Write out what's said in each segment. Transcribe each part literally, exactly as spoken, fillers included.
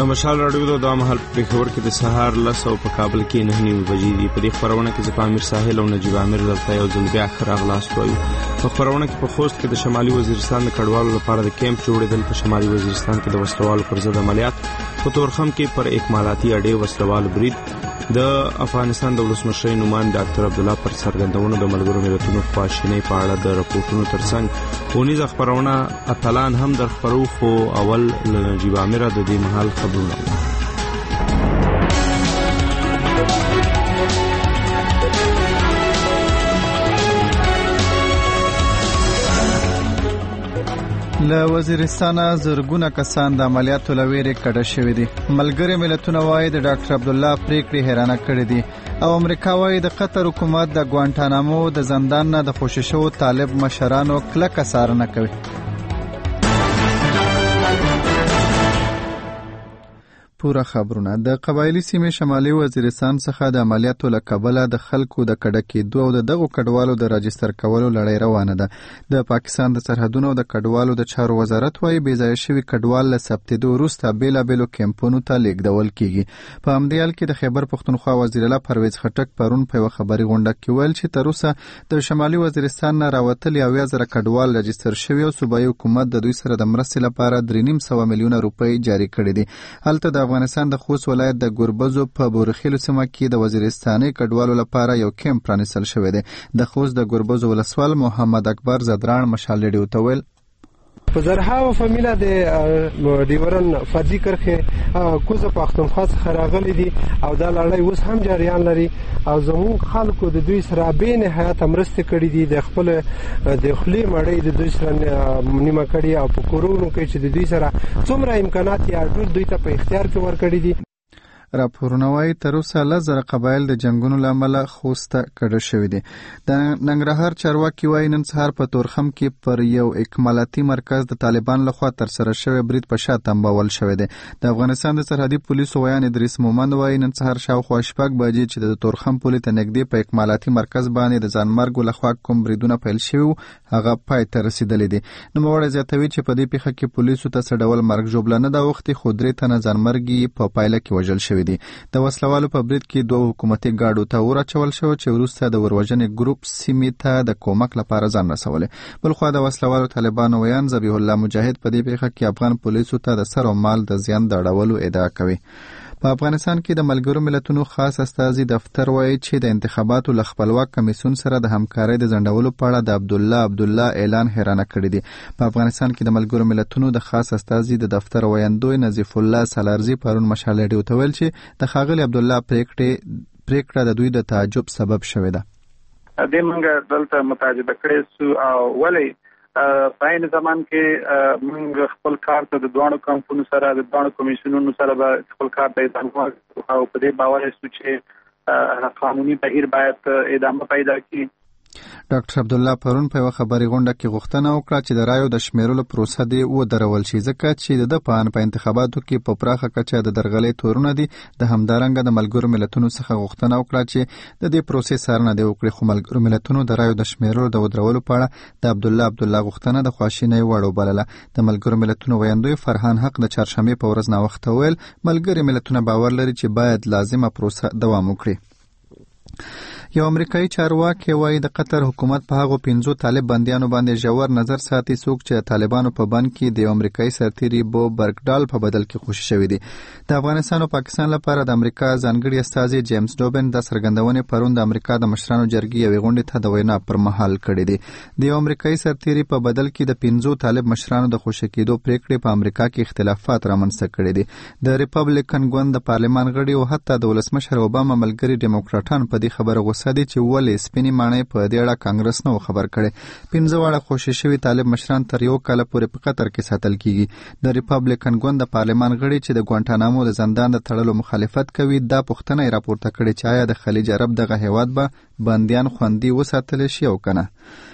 د مشال راډیو د مهال په خبر کې د سهار لس او په کابل کې نه نیمه بجې دي. په دې خبرونه کې زه امیر ساحل او نجیب امیر دلته یو ځل بیا خیر اغلاس وایو. په خبرونه کې په خوست کې د شمالي وزیرستان د کډوالو لپاره د کیمپ جوړېدل، په شمالي وزیرستان کې د وسلوالو پر ضد عملیات، په تورخم کې پر اکمالاتي اډې وسلوالو برید، د افغانستان د ولسمشر نومان ډاکټر عبدالله پر څرګندونو د ملګرو ملتونو خواشینۍ په اړه د راپورټونو ترڅنګ ونیزه خبرونه اتلان هم در خبرو، خو اول له نجیب امیر د دې مهال خبرونه. له وزیرستانه زرګونه کسان د عملیاتو له ویرې کډه شوي دي. ملګري ملتونه وایي د ډاکټر عبدالله پریکړې حیرانه کړې دي، او امریکا وایي د قطر حکومت د ګوانټانامو د زندان نه د خوشي شوو طالب مشرانو کلکه څارنه کوي. پوره خبرونه. د قبایلی سیمې شمالي وزیرستان څخه د عملیاتو له کبله د خلکو د کډه کېدو او د دغو کډوالو د راجستر کولو لړۍ روانه ده. د پاکستان د سرحدونو د کډوالو د چارو وزارت وایي بې ځایه شوي کډوال له ثبتېدو وروسته بېلابېلو کیمپونو ته لیږدول کېږي. په همدې حال کې د خیبر پښتونخوا وزیر اعلی پرویز خټک پرون په یوه خبري غونډه کې ویل چې تر اوسه د شمالي وزیرستان نه راوتلي اویا زره کډوال راجستر شوي او صوبایي حکومت د دوی سره د مرستې لپاره درې نیم سوه میلیونه روپۍ جاري کړي دي. هلته د افغانستان د خوست ولایت د ګوربزو په بورخیلو سیمه کې د وزیرستاني کډوالو لپاره یو کیمپ پرانیستل شوی دی. د خوست د ګوربزو ولسوال محمد اکبر زدران مشال ریډیو ته ویل په زرهاوه فامیله د ډیورن فرضي کرښې کوزه پښتونخوا څخه راغلي دي او دا لړۍ اوس هم جریان لري او زموږ خلکو د دوی سره بې نهایته مرستې کړي دي. د خپل د خولې مړۍ د دوی سره نیمه کړي او په کورونو کې چې د دوی سره څومره امکانات یې ټول دوی ته په اختیار کې ورکړي دي. راپورونه وایي تر اوسه لس زره قبایل د جنګونو له امله خوست ته کډه شوي دي. د ننګرهار چارواکي وایي نن سهار په تورخم کې پر یو اکمالاتي مرکز د طالبان لخوا ترسره شوی برید په شا تنبول شوی دی. د افغانستان د سرحدي پولیسو ویان ادریس مومند وایي نن سهار شاوخوا شپږ بجې چې د تورخم پولې ته نږدې په اکمالاتي مرکز باندې د ځانمرګو لخوا کوم بریدونه پیل شوي هغه پای ته رسېدلي دي. نوموړی زیاتوي چې په دې پیښه کې پولیسو ته څه ډول مرګ ژوبله نه ده اوښتې، خو درې تنه ځانمرګي په پایله کې وژل شوي دي. د وسلوالو په برید کې دوه حکومتي ګاډو ته اور اچول شو چې وروسته د وروژنې ګروپ سیمې ته د کومک لپاره ځان رسولی. بلخوا د وسلوالو طالبانو ویان ذبیح الله مجاهد په دې پیښه کې افغان پولیسو ته د سر او مال د زیان د اړولو ادعا کوي. په افغانستان کې د ملګرو ملتونو خاص استازي دفتر وایي چې د انتخاباتو له خپلواک کمیسیون سره د همکارۍ د ځنډولو په اړه د عبدالله عبدالله اعلان حیرانه کړی دی. په افغانستان کې د ملګرو ملتونو د خاص استازي د دفتر ویاندوی نظیف الله سالارزي پرون مشال ریډیو ته ویل چې د ښاغلي عبدالله پریکړې پریکړه د دوی د تعجب سبب شوې ده. د منګه دلته متعجب کړی سو او ولی په این زمان کې موږ خپل کار ته د دوانو کمپونو سره د دوانو کمیشنونو سره به خپل کار ته ادامه او په دې باور یو چې قانوني بهیر باید ادامه پیدا کړي. ډاکټر عبدالله پرون په یوه خبري غونډه کې غوښتنه وکړه چې د رایو د شمیرلو پروسه دې ودرول شي، ځکه چې د ده په اند په انتخاباتو کې په پراخه کچه د درغلۍ تورونه دي. د همدارنګه د ملګرو ملتونو څخه غوښتنه وکړه چې د دې پروسې څارنه دې وکړي، خو ملګرو ملتونو د رایو د شمیرلو د ودرولو په اړه د عبدالله عبدالله غوښتنه د خواشینۍ وړ وبلله. د ملګرو ملتونو ویاندوی فرهان حق د چهارشنبې په ورځ ناوخته ویل ملګري ملتونه باور لري چې باید لازمه پروسه دوام وکړي. یو امریکایي چارواکي وایي د قطر حکومت په هغو پنځو طالب بندیانو باندې ژور نظر ساتي څوک چې د طالبانو په بند کې د یو امریکایي سرتیري بو برګډال په بدل کې خوشي شوي دي. د افغانستان او پاکستان لپاره د امریکا ځانګړي استازي جیمز ډوبن د څرګندونې پرون د امریکا د مشرانو جرګې یوې غونډې ته د وینا پر مهال کړې دي. د یو امریکایي سرتیري په بدل کې د پنځو طالب مشرانو د خوشي کېدو پریکړې په امریکا کې اختلافات رامنځته کړي دي. د ریپبلیکن ګوند د پارلمان غړي او حتی د ولسمشر اوباما ملګري ډیموکراټان په دې خبره غوسه دي چې ولې سپینې ماڼۍ په دې اړه کانګرس نه خبر کړي. پنځه واړه خوشي شوي طالب مشران تر یو کال پورې په قطر کې ساتل کیږي. د ریپبلیکن ګوند د پارلمان غړي چې د ګوانټانامو د زندان د تړلو مخالفت کوي دا پوښتنه یې راپورته کړې چې آیا د خلیج عرب دغه هیواد به بندیان خوندي وساتل شي او کنه.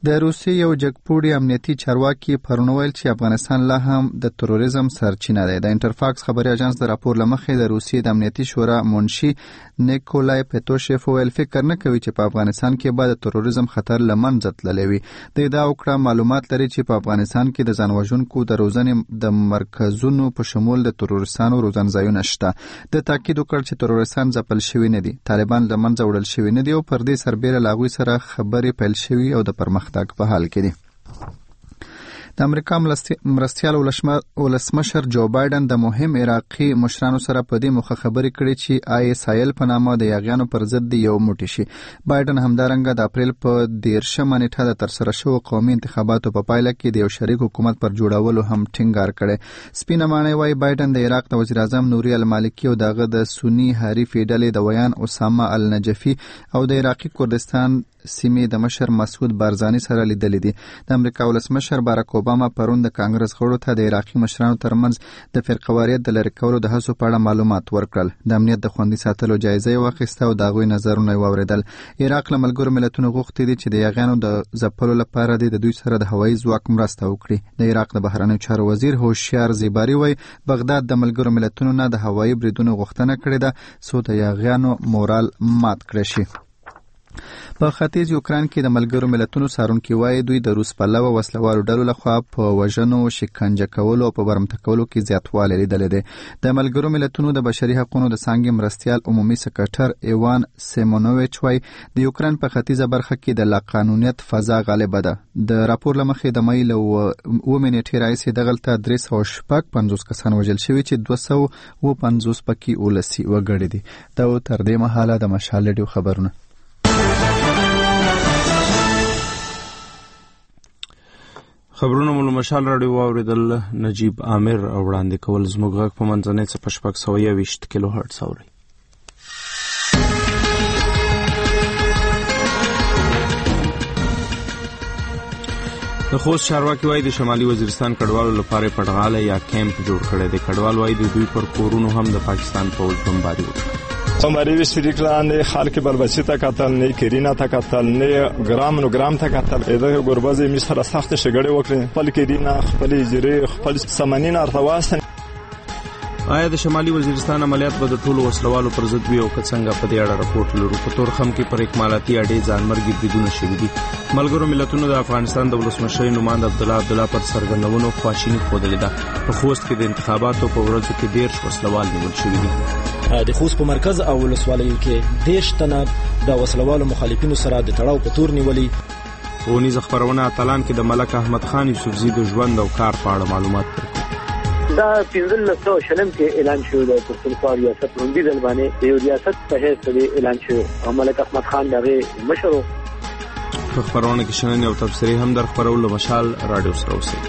د روسیې یو جګپوړي امنیتي چارواکي پرون ویل چې افغانستان لا هم د تروریزم سرچینه ده. د انټرفاکس خبري اژانس د راپور لمخې د روسیې د امنیتي شورا منشي نیکولای پټوشيف ویل فکر نه کوي چې په افغانستان کې به د تروریزم خطر لمنځه تللی وي. د دا وکړه معلومات لري چې په افغانستان کې د ځان وژونکو د روزنې د مرکزونو په شمول د تروریستانو روزن ځایونه شته. د تاکید وکړ چې تروریستان ځپل شوي نه دي، طالبان له منځه وړل شوي نه دي او پر دې سربېره له هغوی سره خبرې پیل شوي او د پرمختګ په حال کې دي. د امریکا مرستیال ولسمشر جو بایدن د مهم عراقي مشرانو سره په دې موخه خبرې کړې چې آی اس آی ال په نامه د یاغیانو پر ضد یو موټی شي. بایدن همدارنګه د اپریل په دیرشمه نیټه د ترسره شوو قومي انتخاباتو په پایله کې د یو شریک حکومت پر جوړولو هم ټینګار کړی. سپینه ماڼۍ وايي بایدن د عراق د وزیر اعظم نوري المالکي او دغه د سنی حریفې ډلې د ویان اسامه النجفي او د عراقي کردستان سیمې د مشر مسعود بارزانی سره لیدلې دي. د امریکا ولسمشر باراک اوباما پرون د کانګرس غړو ته د عراقي مشرانو ترمنځ د فرقواریت د لرې کولو د هڅو په اړه معلومات ورکړل. د امنیت د خوندي ساتلو جایزه یې واخیسته او د هغوی نظرونه یې واورېدل. عراق له ملګرو ملتونو غوښتي دي چې د یاغیانو د ځپلو لپاره د دوی سره د هوایي ځواک مرسته وکړي. د عراق د بهرنیو چارو وزیر هوشیار زیباري وایي بغداد د ملګرو ملتونو نه د هوایي بریدونو غوښتنه کړې ده څو د یاغیانو مورال مات کړی شي. په ختیځ یوکران کې د ملګرو ملتونو څارونکي وایي دوی د روس پلوه وسلوالو ډلو لخوا په وژنو، شکنجه کولو او په برمته کولو کې زیاتوالی لیدلی دی. د ملګرو ملتونو د بشري حقوقو د څانګې مرستیال عمومي سکرټر ایوان سیمونوویچ وایي د یوکران په ختیځه برخه کې د لاقانونیت فضا غالبه ده. د راپور له مخې د مۍ له اوومې نیټې راهیسې دغلته درې سوه شپږ پنځوس کسان وژل شوي چې دوه سوه اووه پنځوس پکې ولسي وګړي دي. دا تر دې مهاله د مشال رادیو خبرونه. خبرونه مو مشال رادیو واوریدل. نجیب عامر او وړاندې کول زموږ غږ په منځنۍ څپه شپږ سوه یوویشت کیلو هرټز اورئ. د خوست چارواکي وایي د شمالي وزیرستان کډوالو لپاره پټغاله یا کیمپ جوړ کړی دی. کډوال وایي د دوی پر کورونو هم د پاکستان پوځ بمباري وکړه. हमारी भी श्रीकलान ने खाल के बलबची तक कतल नहीं करीना तक कतल ने ग्राम नो ग्राम तक कतल इधर गुरबाजे मिसर सख्त शगड़े वकरे पल करीना पल जरे पल समनीन ارتواس. آیا د شمالي وزیرستان عملیات به د ټولو وسلوالو پر ضد وي او که څنګه په دې اړه راپورټ لرو. په تورخم کې پر اکمالاتي اډې ځانمرګي بریدونه شوي دي. ملګرو ملتونو د افغانستان د ولسمشر نوماند عبدالله عبدالله پر څرګندونو خواشیني ښودلې ده. په خوست کې د انتخاباتو په ورځو کې دېرش وسلوال نیول شوي دي. د خوست په مرکز او ولسوالیو کې دېرش تنه د وسلوالو مخالفینو سره د تړاو په تور نیولې. ونیزه خبرونه اتلان کې د ملک احمد خان یوسفزي د ژوند او کار په اړه معلومات ورکړي. دا پنځلس سوه شلم کې اعلان شوی دی پښتونخوا ریاست لومړي ځل باندې د یو ریاست په حیث اعلان شوی او ملک احمد خان د هغې مشر و. په خپرونه کې شننې او تبصرې هم در خپرولو مشال راډیو سره اوسئ.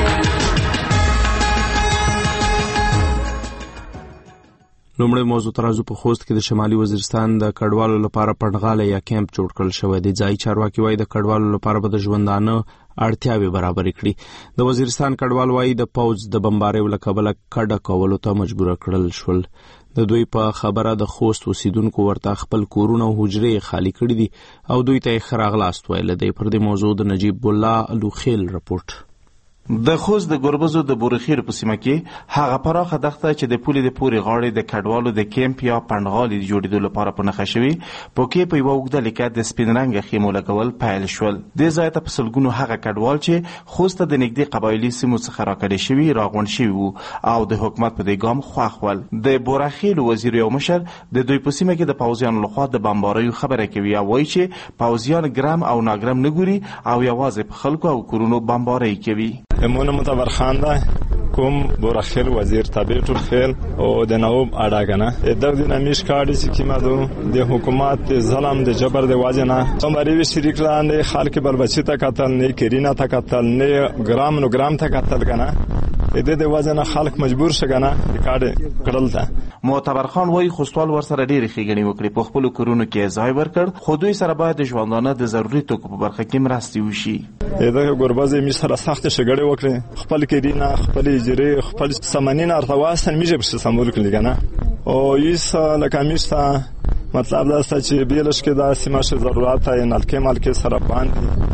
لومړی موضوع ترازو په خوست کې د شمالي وزیرستان د کډوالو لپاره پټغاله یا کیمپ جوړ کړل شوی دی. ځایي چارواکي وایي د کډوالو لپاره به د ژوندانه اړتیاوې برابرې کړي. د وزیرستان کډوال وایي د پوځ د بمباریو له کبله کډه کولو ته مجبوره کړل شول. د دوی په خبره د خوست اوسیدونکو ورته خپل کورونه او حجرې خالی کړي دي او دوی ته یې ښه راغلاست ویلی دی. پر دې موضوع د نجیب الله لوخیل رپورټ. د خوست د ګربزو د بورخیر په سیمه کې هغه پراخه دښته چې د پولې د پورې غاړې د کډوالو د کیمپ یا پنډغالي د جوړېدو لپاره په نښه شوي په کې په یوه اوږده لیکه د سپین رنګه خیمو لګول پیل شول. دې ځای ته په سلګونو هغه کډوال چې خوست ته د نږدې قبایلي سیمو څخه راکډې شوي راغونډ شوي وو او د حکومت په دې ګام خوښ ول. د بورخیر وزیر یو مشر د دوی په سیمه کې د پوځیانو لخوا د بمباریو خبره کوي او وایي چې پوځیان ګرام او ناګرام نه ګوري او یوازې په خلکو او کورونو بمبارۍ کوي. امون متبر خانده کوم بورخیل وزیر تابع ټول خیل او د نوب اډاګنه د دې نمیش کاډی چې کیمادو د حکومت ظلم د جبر د واجنه هماری وی شریک لاندې خلک بلبچی ته قتل نه کرینا ته قتل نه ګرام نو ګرام ته قتل کنه د دې واجنه خلک مجبور شګنه کاډ کړل ته. معتبر خان وایي خوستوال ورسره ډېرې ښېګڼې وکړي په خپلو کورونو کې ځای ورکړ خو دوی سره باید د ژوندانه د ضروري توکو په برخه کې مرستې وشي. دغه ګربزې می سره سخت شګړې وکړي خپل کرینا خپل اجرې خپل سمنین ارتواسن میجه په سمبول کړي کنه او یس لکامیستا مطلب دا چې بیلش کې دا سیمه ش ضرورت یې نلکې مالکې سره باندې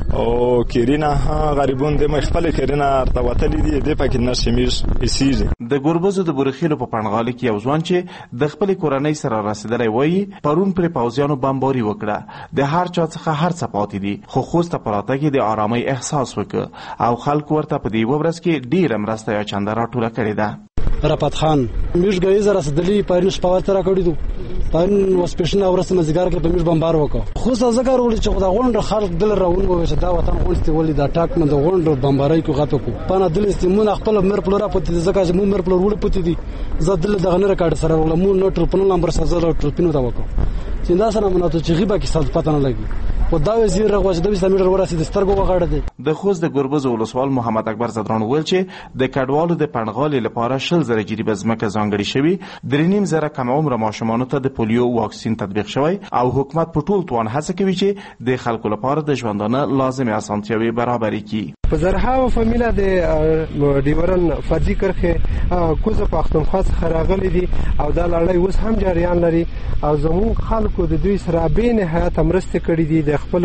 او کیرینا غریبون د مخفل کیرینا ارتواتلی دی د پکې نشمیش اسیږي. د ګوربزو د بورخیلو په پنغالي کې یو ځوان چې د خپل کورنۍ سره رسیدلی وایي پرون پر پوځیانو بمباري وکړه. د هر چا څخه هر څه پاتې دي، خو خوسته پراته کې د آرامۍ احساس وکړ او خلک ورته په دې ورځ کې ډیره مرسته یا چنده راټوله کړې ده. رپت خان میش ګایز رسیدلی پرین شپه تر کړی دو پرین وسپیشن اورسته مزګار کې په میش بمبار وکړ. خو ځکه ورول چې خدای غونډه خلک دل راون وو چې دا وطن غونډه ولې دا ټاک من د غونډه بمبارای کو غاټو کو پانه دل استمون خپل مر پلورا پته ځکه چې مو مر پلور وړ پته دي زه دل دغه نه ریکارډ سره ولمو نو ټرپن نمبر سره ټرپینو تا وکړ چې دا سره مناته چې غیبه کې ست پته نه لګي او دا وزیر رغوځ د اسلامي ورسې د سترګو وغاړه دي. د خوست د ګوربزو ولسوال محمد اکبر زدران ویل چې د کډوالو د پنغالي لپاره شل زره جریبه ځمکه ځانګړي شوی، درې نیم زره کم عمر ماشومانو ته د پولیو واکسین تطبیق شوی او حکومت په ټول توان هڅه کوي چې د خلکو لپاره د ژوندانه لازمي اسانتیاوي برابر کړي. په زرهاو فامیلا د ډیورن فرضي کرخه کوزه پښتونخوا څخه راغلي دي او دا لړۍ اوس هم جریان لري او زموږ خلکو د دوی سره به نهایت مرسته کړې دي. د خپل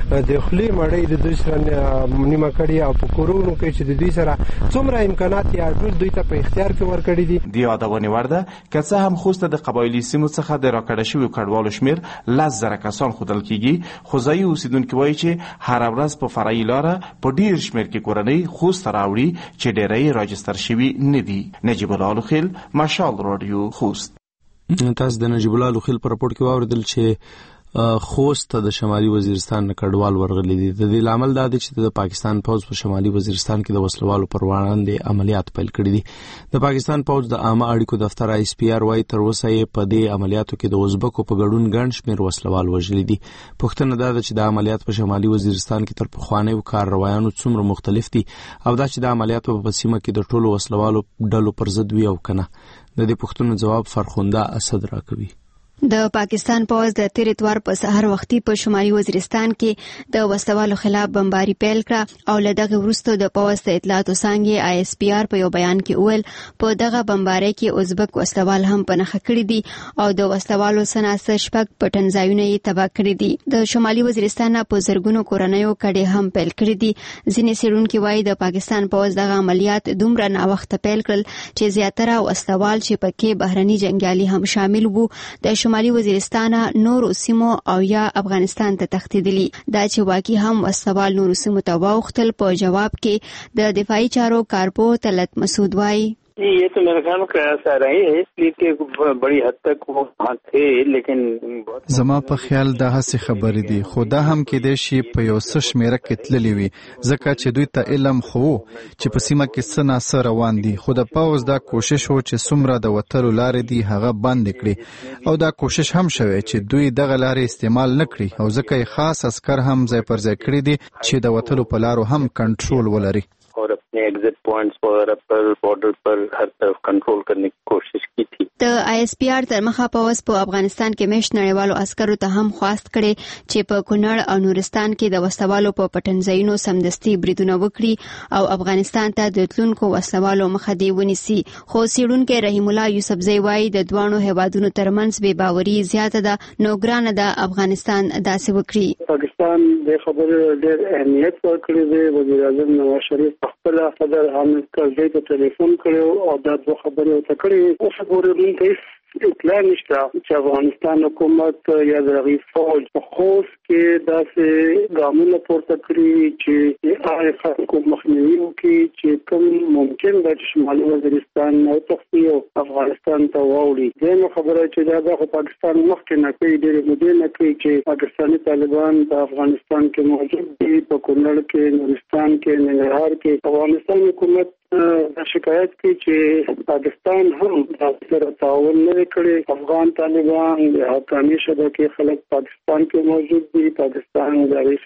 د خلی مړی د دوی سره نیمه کړي او په کورونو کې چې د دوی سره څومره امکانات یا ټول دوی ته په اختیار کې ورکړي دي. د یادونه ورده که څه هم خوست د قبایلی سیمو څخه د راکړه شوی کډوالو شمیر لس زره کسان خودل کیږي، خو ځای اوسیدونکو وایي چې هر ورځ په فرعي لاره په ډیر شمیر کې کورنۍ خوست راوړي چې ډیری راجستر شوي نه دي. نجیب الله لوخیل، مشال رادیو، خوست. تاسو د نجیب الله لوخیل پر رپورټ کې واوریدل چې خوست د شمالي وزیرستان نه کډوال ورغلي دي. د دې لامل دا دی چې د پاکستان پوځ په شمالي وزیرستان کې د وسلوالو پر وړاندې عملیات پیل کړي دي. د پاکستان پوځ د عامه اړیکو دفتر آی اس پی آر وايي تر اوسه یې په دې عملیاتو کې د ازبکو په ګډون ګڼ شمېر وسلوال وژلي دي. پوښتنه دا ده چې د عملیات په شمالي وزیرستان کې تر پخوانیو کارروایانو څومره مختلف دي او دا چې د عملیاتو په سیمه کې د ټولو وسلوالو ډلو پر ضد وي او کنه. د دې پوښتنو جواب فرخنده اسد راکوي. د پاکستان پوځ د تیر اتوار په سحر وختي په شمالي وزیرستان کې د وسلوالو خلاف بمباري پیل کړه او له دغه وروسته د پوځ د اطلاعاتو څانګې آی اس پی آر په یو بیان کې وویل په دغه بمبارۍ کې ازبک وسلوال هم په نښه کړي دي او د وسلوالو څخه شپږ پټن ځایونه یې تباه کړي دي. د شمالي وزیرستان په زرګونو کورنیو کډې هم پیل کړي دي. ځینې څېړونکي وایي د پاکستان پوځ دغه عملیات دومره ناوخته پیل کړل چې زیاتره وسلوال چې پکې بهرني جنګیالي هم شامل وو د شمالي وزیرستان نورو سیمو او یا افغانستان ته تښتېدلي. دا چې واقعي هم وسلوال نورو سیمو ته واوښتل. په جواب کې د دفاعي چارو کارپو طلعت مسعود وایي ये तो मेरे ख्याल में ऐसा रही है इसलिए कि बड़ी हद तक वो वहाँ थे लेकिन زما په خیال دا هڅه خبرې دي خو دا هم کې د شی په یو څه شمیره کې تللی وي ځکه چې دوی ته علم خو چې په سیمه کې څه ناسه روان دي خو د پاوز دا کوشش وو چې څومره د وتلو لارې دي هغه بند کړي او دا کوشش هم شوه چې دوی دغه لارې استعمال نکړي او ځکه خاص عسكر هم ځای پر ځای کړی دي چې د وتلو په لارو هم کنټرول ولري और अपने एग्जिट पॉइंट्स पर पर बॉर्डर पर हर तरफ कंट्रोल करने की कोशिश की थी. د آی اس پی آر تر مخه پوځ په افغانستان کې مېشت نړیوالو عسکرو ته هم خواست کړي چې په کونړ او نورستان کې د وسلوالو په پټنځایونو سمدستي بریدونه وکړي او افغانستان ته د تلونکو وسلوالو مخه دی ونیسي. خو څېړونکی رحیم الله یوسفزی وایي د دوانو هیوادونو ترمنځ بې باوري زیاته ده نو ګرانه ده افغانستان داسې وکړي. پاکستان د خبرو ډېر اهمیت ورکړی دی. وزیر اعظم نواز شریف خپل صدر حامد کرزي ته ټلیفون کړو او دا دوه خبرې ورته کړې. اوس ګورې مونږ اطلاع نشته چې افغانستان حکومت یا د هغې فوج په خوست کې داسې ګامونه پورته کړي چې هغه خلکو مخنیوي وکړي چې کوم ممکن ده چې شمالي وزیرستان وتښتي او افغانستان ته واوړي. دویمه خبره چې دا ده خو پاکستان مخکې نه کوي ډېرې مودې نه کوي چې پاکستاني طالبان په افغانستان کې موجود دي په کونړ کې نورستان کې ننګرهار کې. افغانستان حکومت دا شکایت کوي چې پاکستان هم سره تعاون نه کړي. افغان طالبان د حقاني شبکې خلک پاکستان کې موجود دي. پاکستان د رئیس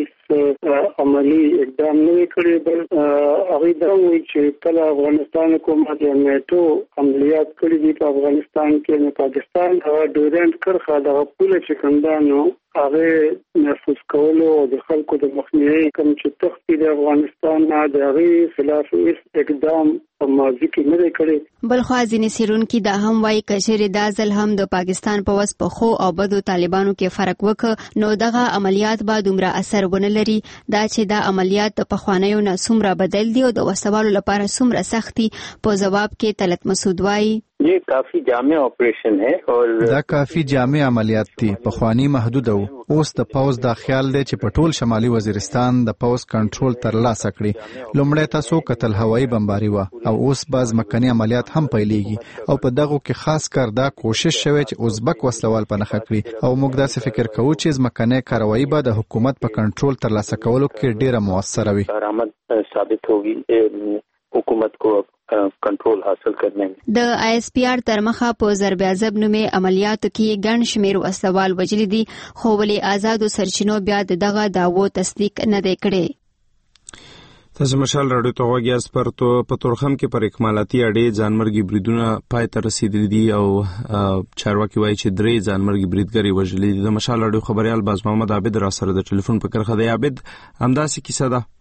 الافیس عملی اقدام نه کړي بل هغه دا وایي چې کله افغانستان حکومت یا نیټو عملیات کړي دي په افغانستان کې نو پاکستان د ډورنټ کرخه د پوله چې کندانو هغه محفوظ کولو او د خلکو د مخنیوي کوم چې تخت د افغانستان نه د هغې خلاف هیڅ اقدام په ماضي کې نه دی کړی. بلخوا ځینې څېړونکي دا هم وایي که چیرې دا ځل هم د پاکستان په وس په ښو او بدو طالبانو کې فرق وکړ نو دغه عملیات به دومره اثر ونه لري. دا چې دا عملیات د پخوانیو نه څومره بدل دي او د وسوالو لپاره څومره سخت دي په جواب کې طلعت مسعود وایي یہ کافی جامع آپریشن ہے اور دا کافی جامع عملیات دي. پخوانی محدود وو، اوس د پوز دا خیال دی چې په ټول شمالي وزیرستان د پوز کنټرول ترلاسه کړي. لومړی تاسو کتل هوایي بمباري و او اوس باز مکني عملیات هم پیلېږي او په دغه کې خاص کار دا کوشش شوی چې ازبک وسلوال په نښه کړي او موږ داسې فکر کوو چې ځمکنۍ کاروایی به د حکومت په کنټرول ترلاسه کولو کې ډیره موثره وي. درآمد ثابت ہوگی حکومت کو کنټرول حاصل کرنے میں. د آی اس پی آر تر مخه په ضرب عذاب نومې عملیاتو کې ګڼ شمېر وسوال وجلي دي خو ولې آزادو سرچینو بیا دغه دعوو تصدیق نه دی کړی. تاسو مشال راډیو ته غوږ یاست. پر په تورخم کې پر اکمالاتي اړې ځانمرګي بریدونه پای ته رسیدلي دي او چارواکي وایي چې درې ځانمرګي بریدګرې وژلي دي. د مشال راډیو خبريال باز محمد عابد را سره د ټلیفون په کرخه دی. عابد، همداسې کیسه ده؟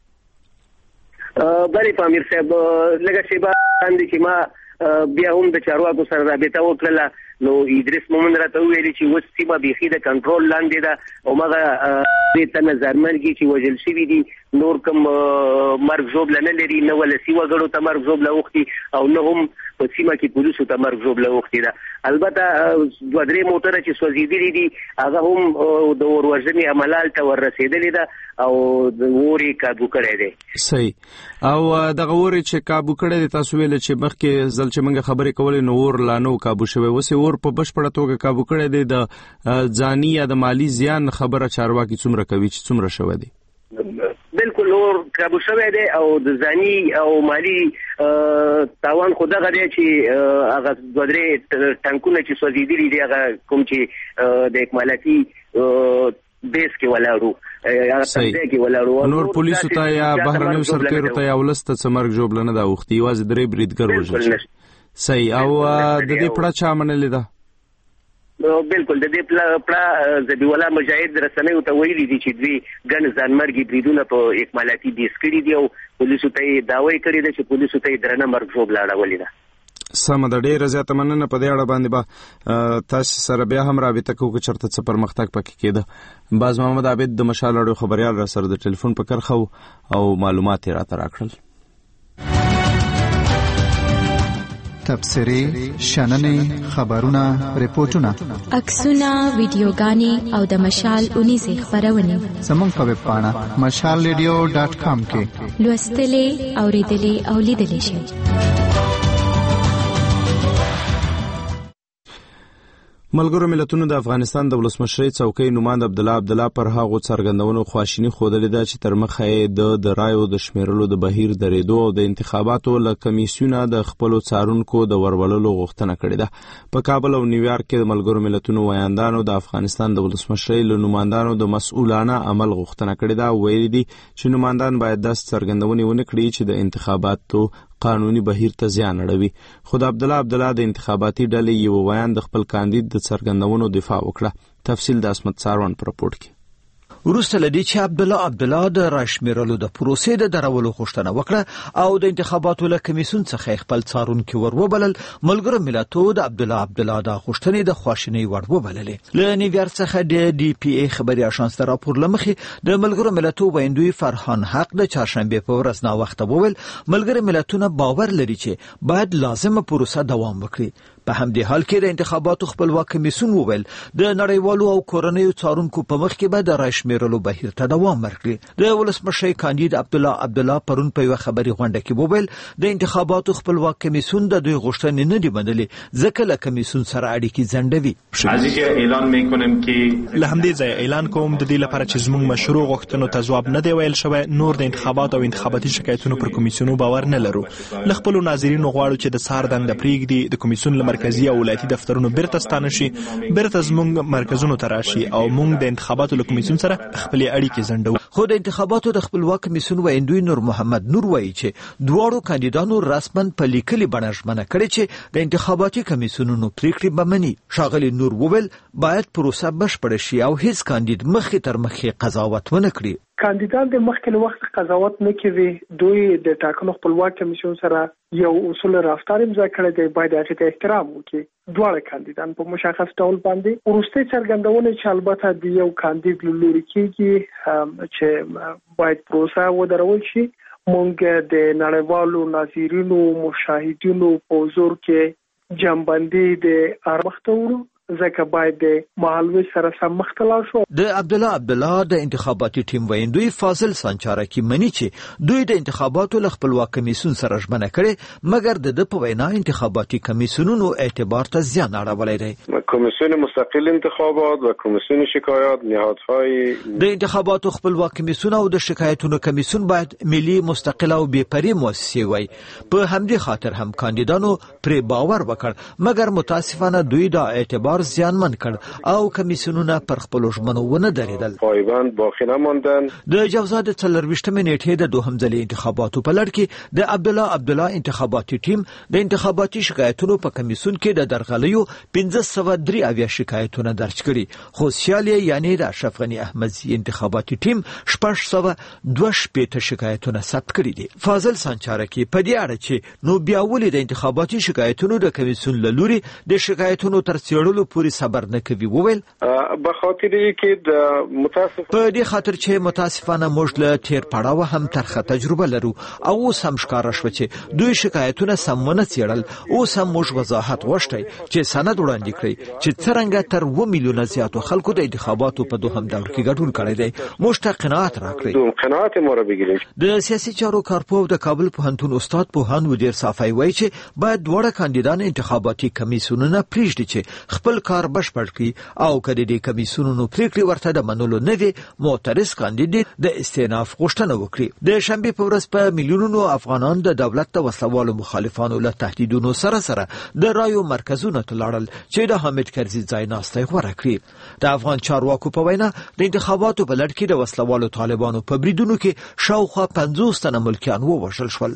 بری پامیر صاحب لږه شیبه وړاندې چې ما بیا هم د چارواکو سره رابطه وکړله نو ادریس مومند راته وویلي چې اوس سیمه بیخي د کنټرول لاندې ده او مغه دې تنه ځانمرګي چې وژل شوي دي نور کوم مرګ ژوبله نه لري، نه ولسي وګړو ته مرګ ژوبله اوښتي او نه هم په سیمه کې پولیسو ته مرګ ژوبله اوښتې ده. البته دوه درې موټره چې سوځېدلي دي هغه هم د اور وژنې عملال ته ور رسېدلې ده او د اور یې کابو کړی دی. صحیح. او دغه اور چې کابو کړی دی تاسو ویل چې مخکې ځل چې موږ خبرې کولې نو اور لا نه کابو شوی، اوس یې اور په بشپړه توګه کابو کړی دی. د ځاني یا د مالي زیان خبره چارواکي څومره کوي چې څومره شوی دی؟ بالکل اور کابو شوی دی او د ځاني او مالي تاوان خو دغه دی چې هغه دوه درې ټانکونه چې سوځېدلي دي هغه کوم چې د اکمالاتي بیس کې ولاړو هغه تمځای کې ولاړو. نور پولیسو ته یا بهرنیو سرتیرو ته یا ولس ته څه مرګ ژوبله نه ده اوښتې، یوازې درې بریدګر وژل شوي. صحیح. او د دې پړه چا منلې ده؟ بالکل د دې پړه ذبیح الله مجاهد رسنیو ته ویلي دي چې دوی ګڼ ځانمرګي بریدونه په اکمالاتي بیس کړي دي او پولیسو ته یې دعوی کړې ده چې پولیسو ته یې درنه مرګ ژوبله اړولې ده. سمه ده، ډېره زیاته مننه. په دې اړه باندې به تاسو سره بیا هم رابطه کوو که چېرته څه پرمختګ پکې کېده. باز محمد عابد د مشال راډیو خبریال را سره د ټلیفون په کرښه او معلومات یې راته راکړل. تبصرې، شننې، خبرونه، ریپورتونه، عکسونه، ویډیوګانې او د مشال اونیزې خپرونې زموږ په ویب پاڼه مشال ریډیو ډاټ کام کې لوستلې، اورېدلې او لیدلې شئ. ملګرو ملتونو د افغانستان د ولسمشرۍ څوکۍ نوماند عبدالله عبدالله پر هغو څرګندونو خواشیني ښودلې ده چې تر مخه یې د د رایو د شمیرلو د بهیر درېدو او د انتخاباتو له کمیسیونه د خپلو څارونکو د وروللو غوښتنه کړې ده. په کابل او نیویارک کې د ملګرو ملتونو ویاندانو د افغانستان د ولسمشرۍ له نوماندانو د مسؤلانه عمل غوښتنه کړې ده او ویلي دي چې نوماندان باید داسې څرګندونې ونه کړي چې د انتخاباتو قانوني بهیر ته زیان اړوي. خو د عبدالله عبدالله د انتخاباتي ډلې یو ویاند د خپل کاندید د څرګندونو دفاع وکړه. تفصیل د اسمت ساروان پر راپورټ کې. وروسته لدی چې عبدالله عبدالله د راشمیرلو د پروسې د درولو غوښتنه وکړه او د انتخاباتو له کمیسیون څخه خپل څارونکي ور وبلل، ملګرو ملتونو د عبدالله عبدالله د غوښتنې د خواشینۍ وړ وبللې. له نیویارک څخه د ډي پی ای خبري اژانس ته راپور لمخې د ملګرو ملتونو ویندوی فرحان حق د چهارشنبه په ورځ نا وخت وویل ملګرو ملتونو باور لري چې باید لازمه پروسه دوام وکړي. په همدې حال کې د انتخاباتو خپلواک کمیسیون وویل د نړیوالو او کورنیو څارونکو په مخ کې به د راشمیرلو بهیر ته دوام ورکړي. د ولسمشر کاندید عبدالله عبدالله پرون په یو خبري غونډه کې وویل د انتخاباتو خپلواک کمیسیون د دوی غوښتنې نه دي منلې ځکه له کمیسیون سره اړیکې ځنډوي. ازیکه اعلان میکنم که له همدې ځای اعلان کوم د دې لپاره چې زموږ مشروع غوښتنو ته ځواب نه دی ویل شوی، نور د انتخابات او انتخاباتي شکایتونو پر کمیسیونو باور نه لرو. له خپل ناظرینو غواړو چې د سار دنده پریږدي، د کمیسیون له مرکزي او ولایتي دفترونو بیرته ستانه شي، بیرته زموږ مرکزونو ته راشي او موږ د انتخاباتو له کمیسیون سره خپل اړیکې ځنډو. خو د انتخاباتو د خپلواک کمیسیون ویندوی نور محمد نور وایي چې دواړو کاندیدانو رسما په لیکلي بڼه ژمنه کړې چې د انتخاباتي کمیسیونونو پریکړې به مني. ښاغلي نور وویل باید پروسه بشپړه شي او هیڅ کاندید مخې تر مخې قضاوت ونه کړي. کاندیدان د مخکې له وخت قضاوت نه کوي. دوی د ټاکنو خپلواک کمیسیون سره یو اصول رفتار امضا کړی دی، باید هغه ته احترام وکړي. دواړه کاندیدان په مشخص ډول باندې وروستۍ څرګندونه چې البته د یو کاندید له لوري کېږي چې باید پروسه ودرول شي. مونږ د نړیوالو ناظرینو مشاهدینو په حضور کې جنبندي د ارمخته وړو، ځکه باید د مهالوي سره سم مختلا شو. د عبد الله عبد الله د انتخاباتي ټیم ویندوی فاضل سانچارکی منی چې دوی د انتخاباتو له خپلواک کمیسیون سره ژمنه کړي، مګر د د په وینا انتخاباتي کمیسیونونو اعتبار ته زیان اړولی دی. کمیسیون مستقل انتخابات و کمیسیون شکایات نهادهای د انتخاباتو خپلواک کمیسیون او د شکایتونو کمیسیون باید ملي مستقل او بې پرې مؤسسې وي. په همدې خاطر هم کاندیدانو پرې باور وکړ، مګر متاسفانه دوی دا اعتبار زیانمن کړ او کمیسیونونه پر خپل ژمنو ونه درېدل. پایبند باقی نماندن. د جوزا د څلرویشتمې نیټې د دوهم ځلي انتخاباتو په لړ کې د عبد الله عبد الله انتخاباتي ټیم د انتخاباتي شکایتونو په کمیسیون کې د درغلیو پنځه سوه درې اویا شکایتونه درج کړي، خو سیالي یعنی د اشرف غنی احمدزي انتخاباتي ټیم شپږ سوه دوه شپېته شکایتونه ثبت کړي دي. فاضل سانچارکی په دې اړه چې نو بیا ولې د انتخاباتي شکایتونو د کمیسیون له لوري د شکایتونو تر څېړلو پوری صبر نه کوي وویل. به خاطر کې د متاسف په دې خاطر چې متاسفانه موږ له تیر پړاو هم ترخه تجربه لرو او اوس هم ښکاره شو چې دوی شکایتونه سمونه څېړل. اوس هم موږ وضاحت غوښتی چې سند وړاندې کړي چې څرنګه تر اووه میلیونه زیاتو خلکو د انتخاباتو په دوهم دور کې ګډون کړی دی. موږ ته قناعت راکړئ. قناعت مو را بګیرئ. د سیاسي چارو کارپوه د کابل پوهنتون استاد پوهاند ودیر صافی وایي چې باید دواړه کاندیدان انتخاباتي کمیسیونونه پریږدي چې خپل کار بشپړ کړي او کله د کمیسیونونو پریکړې ورته د منلو نه وي، معترض کاندید د استئناف غوښتنه وکړي. د شنبې په ورځ په میلیونونو افغانان د دولت د وسلوالو مخالفانو له تهدیدونو سره سره د رایو مرکزونو ته لاړل چې د حامد کرزي ځای ناستی غوره کړي. د افغان چارواکو په وینا د انتخاباتو په لړ کې د وسلوالو طالبانو په بریدونو کې شاوخوا پنځوس تنه ملکیان ووژل شول.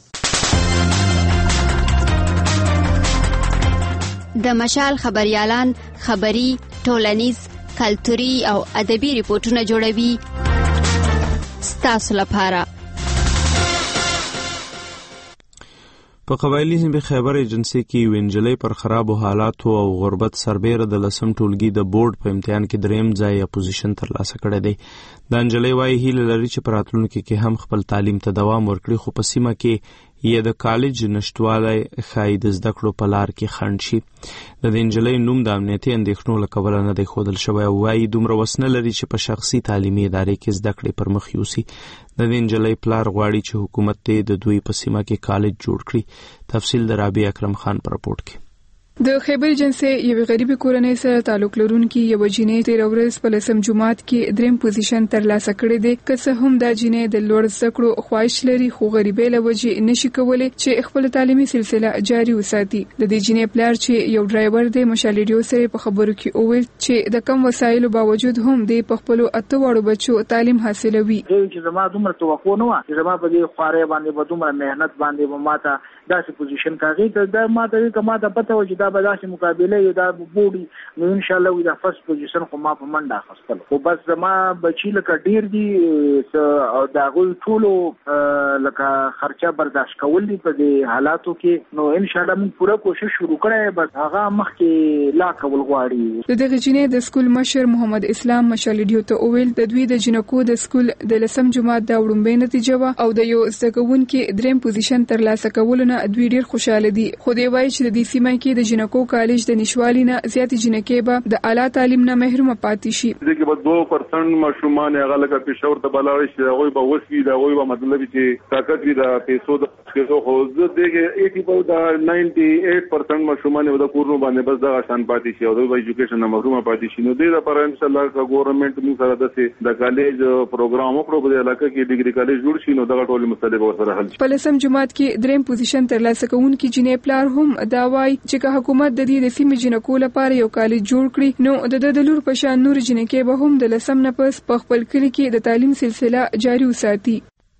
د مشال خبريالان خبري، ټولنیز، کلتوري او ادبي ریپورتونه جوړوي ستاسو لپاره. په قبایلی سیمې خیبر ایجنسی کې وینجلې پر خرابو حالاتو او غربت سربېره د لسم ټولګي د بورډ په امتحان کې دریم ځای یا پوزیشن ترلاسه کړی دی. د انجلۍ وایي هیله لري چې په راتلونکي کې هم خپل تعلیم ته دوام ورکړي، خو په سیمه کې یې د کالج نشټوالی ښایي د زده کړو په لار کې خنډ شي. د دې انجلۍ نوم د امنیتي اندېښنو له کبله نه دی ښودل شوی او وایي دومره وس نه لري چې په شخصي تعلیمي ادارې کې زده کړې پر مخ یوسي. د دې انجلۍ پلار غواړي چې حکومت دې د دوی په سیمه کې کالج جوړ کړي. تفصیل د رابعه اکرم خان په راپورټ کې. د خیبر ایجنسی یو غریبي کورنۍ سره تعلق لرونکي یو جینۍ تیر ورځ په لسم جمعات کې دریم پوزیشن ترلاسه کړی دی. که څه هم دا جینۍ د لوړ زده کړو خواهش لري، خو غریبۍ له وجې نشي کولی چې خپل تعلیمي سلسله جاري وساتي. د دې جینۍ پلار چې یو ډرایور دی مشال ریډیو سره په خبرو کې وویل چې د کم وسایلو باوجود هم د په خپل اته وړو بچو تعلیم حاصلوي. چې زما دومره توقع نه و چې زما په دې خوارې باندې به دومره مهنت باندې به ماته داسې پوزیشن کاږي ته دا ماته کما ته پته و چې دا به داسې مقابله یو دا بوډي نو ان شاء الله وي دا فرست پوزیشن خو ما په منډه اخیستل. خو بس زما بچی لکه ډیر دي او دا غوي ټولو لکه خرچه برداشت کول دي په دې حالاتو کې، نو ان شاء الله موږ پوره کوشش شروع کړی، بس هغه مخکې لا کول غواړي. د دغه جینۍ د سکول مشر محمد اسلام مشال ریډیو ته وویل د دوی د جنکو د سکول د لسم جمعات د وړاندې نتیجه و او د یو زده کوونکي دریم پوزیشن ترلاسه کولونه دوی ډیر خوشاله دي. خو دی وایي چې د دې سیمه کې د جنکو کالج د نشوالي نه زیاتې جنکې به د اعلی تعلیم نه محروم پاتې شي. دغه به دوه پرسنټ ماشومان هغه لکه پېښور ته بلاوي شي، هغه به وسوي دا هغه به مطلب چې طاقت وي د پیسو د کېدو خو زه دغه اسی په دا نائنټي ایټ پرسنټ مشرومان د کورونو باندې بس دا شان پاتې شي او د ایجوکیشن نه محروم پاتې شي. نو د لپاره ان شاء الله ګورنمنت موږ سره د کالج پروګرام وکړو په علاقې کې ډیګري کالج جوړ شي نو دا ټول مسلې به سره حل شي. په لسم جماعت کې دریم پوزیشن ترلاسه کوونکي جنې پلار هم دا وایي چې که حکومت د دې د سیمې جنکو لپاره یو کالج جوړ کړي نو د د لور په شان نور جنکې به هم د لسم نه پس په خپل کلی کې د تعلیم سلسله جاري وساتي.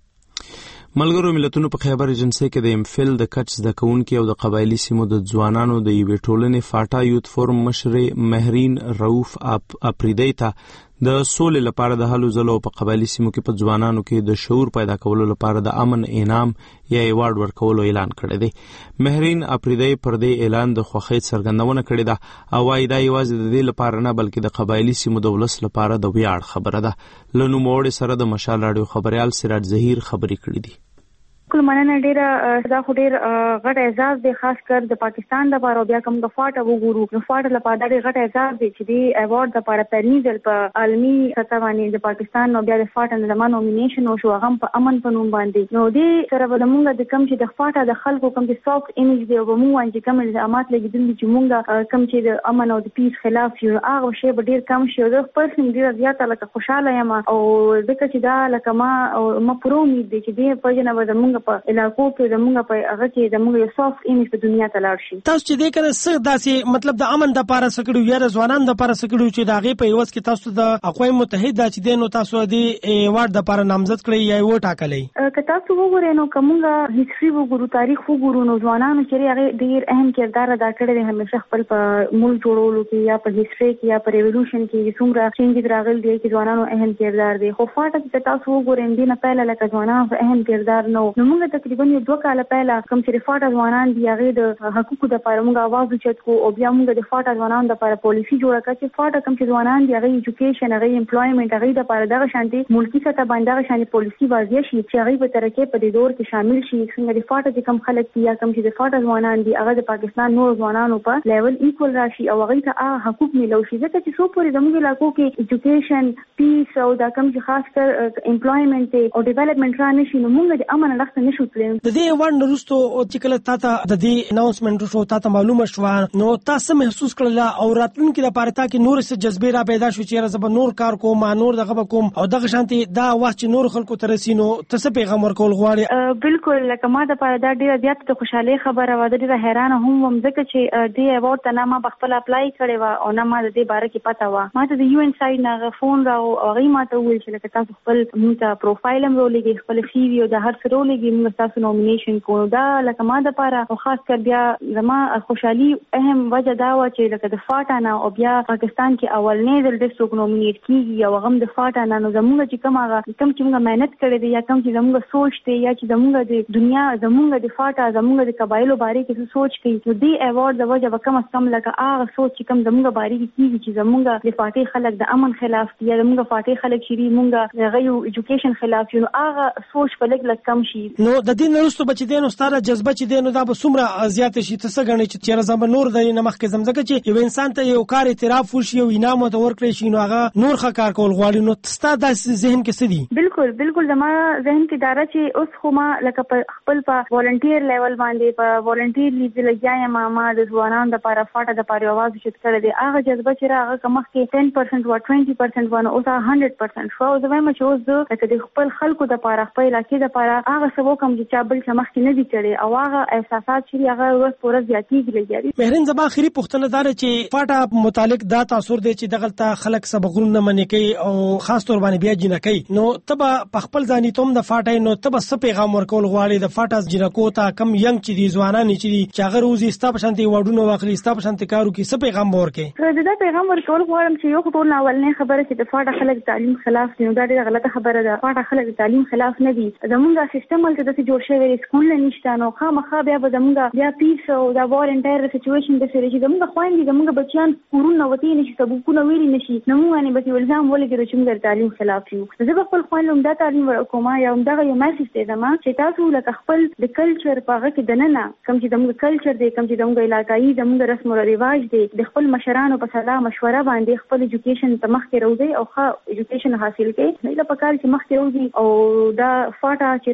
ملګرو ملتونو په خیبر ایجنسی کې د امفل د کچ زده کوونکي او د قبایلی سیمو د ځوانانو د یوې ټولنې فاټا یوت فورم مشر مهرین رؤف اپریدی ته د سولې لپاره د هلو ځلو په قبایلی سیمو کې په ځوانانو کې د شعور پیدا کولو لپاره د امن انعام یا ایوارډ ورکولو اعلان کړی دی. مهرین اپریدی پر دې اعلان د خوښۍ څرګندونه کړې ده او وايي دا یوازې د دې لپاره نه بلکې د قبایلی سیمو د ولس لپاره د ویاړ خبره ده. له نوموړي سره د مشال راډیو خبريال سراج ظهیر خبرې کړې دي. کله مننه ډیره دا خو ډیر غټ اعزاز دی خاص کر د پاکستان لپاره بیا کوم د فاټه وګورو نو فاټه لپاره ډیر غټ اعزاز دی چې دی ایوارډ لپاره پرنیزل په عالمي سطح باندې د پاکستان نو بیا د فاټه نه د نومینیشن او شو هغه په امن په نوم باندې نو دی سره به موږ د کم چې د فاټه د خلکو کوم د سافت ایمیج دی او موږ چې کوم الزامات لګیدل چې موږ کم چې د امن او د پیس خلاف یو هغه شی به ډیر کم شي او د پرسن ډیر زیاته لکه خوشاله یم او دغه چې دا لکه ما او ما پرو امید دی چې دی په جنبه د موږ په علاقو کې د موږ په هغه کې د موږ یو سافت ایمیج په دنیا ته لاړ شي. تاسو چې دې کنه څه داسې مطلب د امن د لپاره سکړو یا د ځوانانو د لپاره سکړو چې د هغه په یوس کې تاسو د اقوام متحده چې د نو تاسو د ایوارډ د لپاره نامزد کړی یا و ټاکلې که تاسو وګورئ نو کومه هیستوري وګورو تاریخ وګورو نو ځوانانو چې هغه ډیر اهم کردار ادا کړی دی همیشه خپل په ملک جوړولو کې یا په هیستوري کې یا په ریولوشن کې څومره چینج راغلی دی چې ځوانانو اهم کردار دی. خو فاټه چې تاسو وګورئ دې نه پهله لکه ځوانانو اهم کردار نو نو موږ تقریبا یو دوه کاله پهله کوم چې فاټه ځوانان دی هغه د حقوقو د لپاره موږ आवाज اوچت کو او بیا موږ د فاټه ځوانانو د لپاره پالیسی جوړه کړه چې فاټه کوم چې ځوانان دی هغه ایجوکیشن هغه امپلویمنت هغه د لپاره دغه شانتي ملکی سطح باندې دغه شانتي پالیسی واضح شي چې هغه به ترکه په دې دور کې شامل شي. څنګه د فاټه چې کوم خلک دی یا کوم چې د فاټه ځوانان دی هغه د پاکستان نور ځوانانو په لیول ایکول راشي او هغه ته هغه حقوق ملو شي ځکه چې څو پورې د موږ علاقو کې ایجوکیشن پیس او دا کوم چې خاص کر امپلویمنت او ډیولپمنٹ را نشي نو موږ د امن لخت نشو تللی. د دې ایوارډ وروسته او چې کله تاسو د دې اناونسمنت شو تاسو معلومه شو نو تاسو محسوس کړل او راتلونکي لپاره تا کې نور څه جذبه را پیدا شو چې زب نور کار کوم نور دغه کوم او دغه شانتي دا وخت چې نور خلکو ترسینو تاسو پیغام ورکول غواړي. بالکل لکه ما د پاره دا ډیره زیات د خوشاله خبره و ډیره حیرانه هم وم ځکه چې دې ایوارډ ته نه ما خپل اپلای کړی و او نه ما د دې باره کې پته و. ما ته د یو ان سایډ نه فون راو او هغه ما ته ویل چې لکه تاسو خپل موږ پروفایل هم ولګي خپل سی وی او د هر څه ولګي موږ تاسو نومینیشن کوو دا لکه ما د پاره او خاص کر بیا زما خوشحالي اهم وجه دا و چې لکه د فاټا نه او بیا پاکستان کې اولنې د ډیسټریکټ نومینیټ کیږي او هغه د فاټا نه نو زموږ چې کوم هغه کوم چې موږ مهنت کړې دي یا کوم چې زموږ سوچ دی یا چې زموږ د دنیا زموږ د فاټا زموږ د قبایلو باره کې سوچ کوي نو دی ایوارډ د وجه کم از کم لکه هغه سوچ چې کوم زموږ باره کې کیږي چې زموږ د فاټي خلک د امن خلاف دي یا زموږ فاټي خلک شری موږ د غيو ایجوکیشن خلاف یو هغه سوچ په لګ لګ کم شي. نو د دین وروسته بچ دین او ستاره جذبه چې دین دا به څومره زیات شي تاسو غنئ چې چیرې زم نور د نمخ کې زمزګه چې یو انسان ته یو کار اعتراف وشي او انعام ته ورکړي شي نو هغه نور ښه کار کول غواړي نو تاسو د ذهن کې څه دي؟ بالکل بالکل زما ذهن کې دارا چې اوس خو ما لکه خپل په والنټیر لیول باندې په والنټیر لیدل لګیا ما ما د ځوانانو د لپاره فاټه د لپاره आवाज شت کړی دی هغه جذبه چې هغه کمخ کې ټن پرسنټ و ټوئنټي پرسنټ ونه اوس هنډرډ پرسنټ شو زما مې چې اوس د د خپل خلکو د لپاره خپل علاقې د لپاره هغه سبو کم چې چابل کمخ کې نه دي کړي او هغه احساسات چې هغه ورځ پورې زیاتېږي لګیاري. مهرین زما اخري پوښتنه دار چې فاټه متعلق دا تاثیر دی چې دغلطه خلک سبقونه نه منې کوي او خاص تور باندې بیا جنہ کوي نو تبا په خپل ځاني توم د فاټه نو تبا څه پیغام ورکول غواړي د فاټه جنکو ته کم ینګ چې دي ځوانان چې دي چې هغه روزي ستاب شانتي وډونو واخلي ستاب شانتي کارو کې څه پیغام ورکړي؟ زه دا پیغام ورکول غواړم چې یو ټول اولنې خبره چې د فاټه خلک تعلیم خلاف دي نو دا ډیره غلطه خبره ده. فاټه خلک تعلیم خلاف نه دي زمونږ سیستم ولته د جوړ شوی سکول نشته نو خامخا بیا به زمونږ بیا پیس او دا وار انټایر سچويشن د سره چې زمونږ خويندې زمونږ بچیان کورونه وتی نشي سبقونه ویلي نشي نو موږ نه به الزام ولګي چې موږ تعلیم خلاف یو. زه خپل خويندم دا تعلیم ورکوم یا هم دا یو میسج دی زما چې تاسو لکه خپل د کلچر په هغه کې دننه کوم چې زموږ کلچر دی کوم چې زموږ علاقایي زموږ رسم او رواج دی د خپل مشرانو په صلاح مشوره باندې خپل ایجوکیشن ته مخ کې راوځي او ښه ایجوکیشن حاصل کړي نه لپاره چې مخ کې راوځي او دا فاټه چې را د دې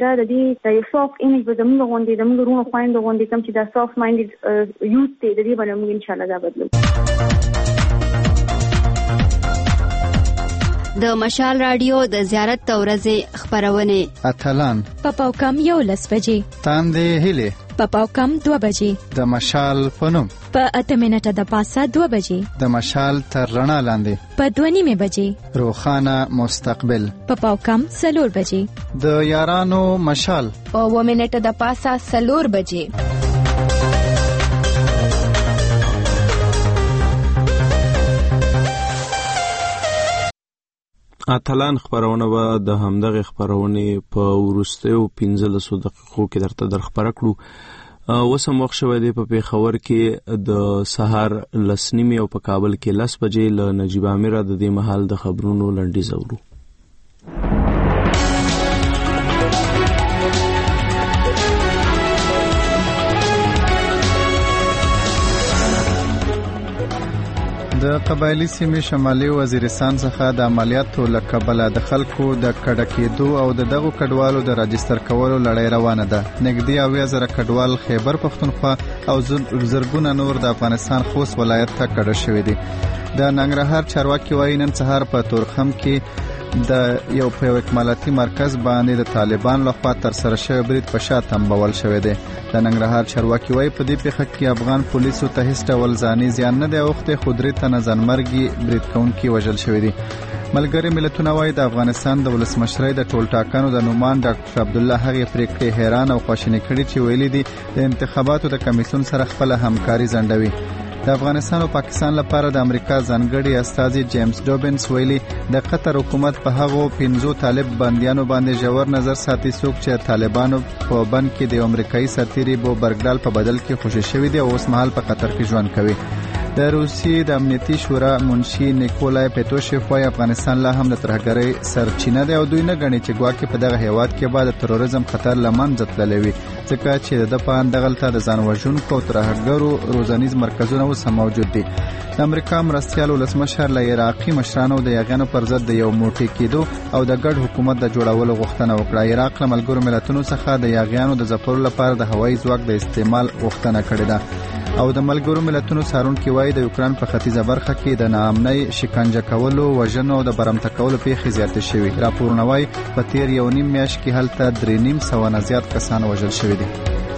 کې یو سافټ ایمیج به زموږ غونډې زموږ ورونو خويندو غونډې کوم چې دا سافټ مایندډ یوث ته د دې باندې موږ ان شاء الله دا بدلو. د مشال رادیو د زیارت ورځې خبرونه اتلان پپاو کم یو لس بجې تاندې هله پپاو کم دوه بجې د مشال پنوم په اته منټه د پاسه دوه بجې د مشال تر رڼا لاندې په دوه نیمه بجې روخانه مستقبل پپاو کم سلور بجې د یارانو مشال په و منټه د پاسه سلور بجې. اتلان خبرونه و د همدغه خبرونه په ورستیو پنځلسو دقیقو کې درته در خبره کړو. وسم وخت شوه دی په پیښور کې د سهار لسنیمه او په کابل کې لس بجې له نجیب امیر د دې محل د خبرونو لنډیز اورو. د قبایلی سیمې شمالي وزیرستان څخه د عملیاتو لکبله د خلکو د کډه کېدو او د دغو کډوالو د راجستر کولو لړۍ روانه ده. نږدې اویا زره کډوال خیبر پښتونخوا او زرګونه نور د افغانستان خوست ولایت ته کډه شوي دي. د ننګرهار چارواکي وایي نن سهار په تورخم کې د یو په اکمالاتي مرکز باندې د طالبان لخوا تر سره شوی برید په شا تنبول شوی دی. د ننګرهار چارواکي وایي په دې پیښه کې افغان پولیسو ته هیڅ ډول ځاني زیان نه دی اوښتی، خو درې تنه ځانمرګي برید کوونکي وژل شوي دي. ملګري ملتونه وایي د افغانستان د ولسمشرۍ د ټولټاکنو د نومان ډاکټر عبدالله هغې پرېکړې حیران او خواشینې کړي چې ویلي دي د انتخاباتو د کمیسیون سره خپله همکاري ځنډوي. د افغانستان او پاکستان لپاره د امریکا ځانګړي استازي جیمز ډوبنس ویلي د قطر حکومت په هغو پنځو طالب بندیانو باندې ژور نظر ساتي څوک چې طالبانو په بند کې د امریکایي سرتیري بو برګډال په بدل کې خوشي شوی دي او اوس مهال په قطر کې ژوند کوي. د روسیې د امنیتي شورا منشي نیکولای پیټوشیف وايي افغانستان لا هم د ترهګرۍ سرچینه دی او دوی نه غني چې ګواکې په دغه هیواد کې بعد تروریزم خطر لمنځه تللی وي، ځکه چې د په اندغلته د ځان وژونکو او ترهګرو روزنیز مرکزونه اوس هم موجود دي. د امریکا مرستیال ولسمشر له عراقي مشرانو د یاغیانو پر ضد د یو موټی کېدو او د ګډ حکومت د جوړولو غوښتنه وکړه. عراق له ملګرو ملتونو څخه د یاغیانو د ځپلو لپاره د هوایي ځواک د استعمال غوښتنه کړې ده او د ملګرو ملتونو څارونکي وایي د یوکران په ختیځه برخه کې د ناامنۍ، شکنجه کولو، وژنو او د برمته کولو پیښې زیاتې شوي. راپورونه وایي په تیر یو نیم میاشت کې هلته درې نیم سوه نه زیات کسان وژل شوي دي.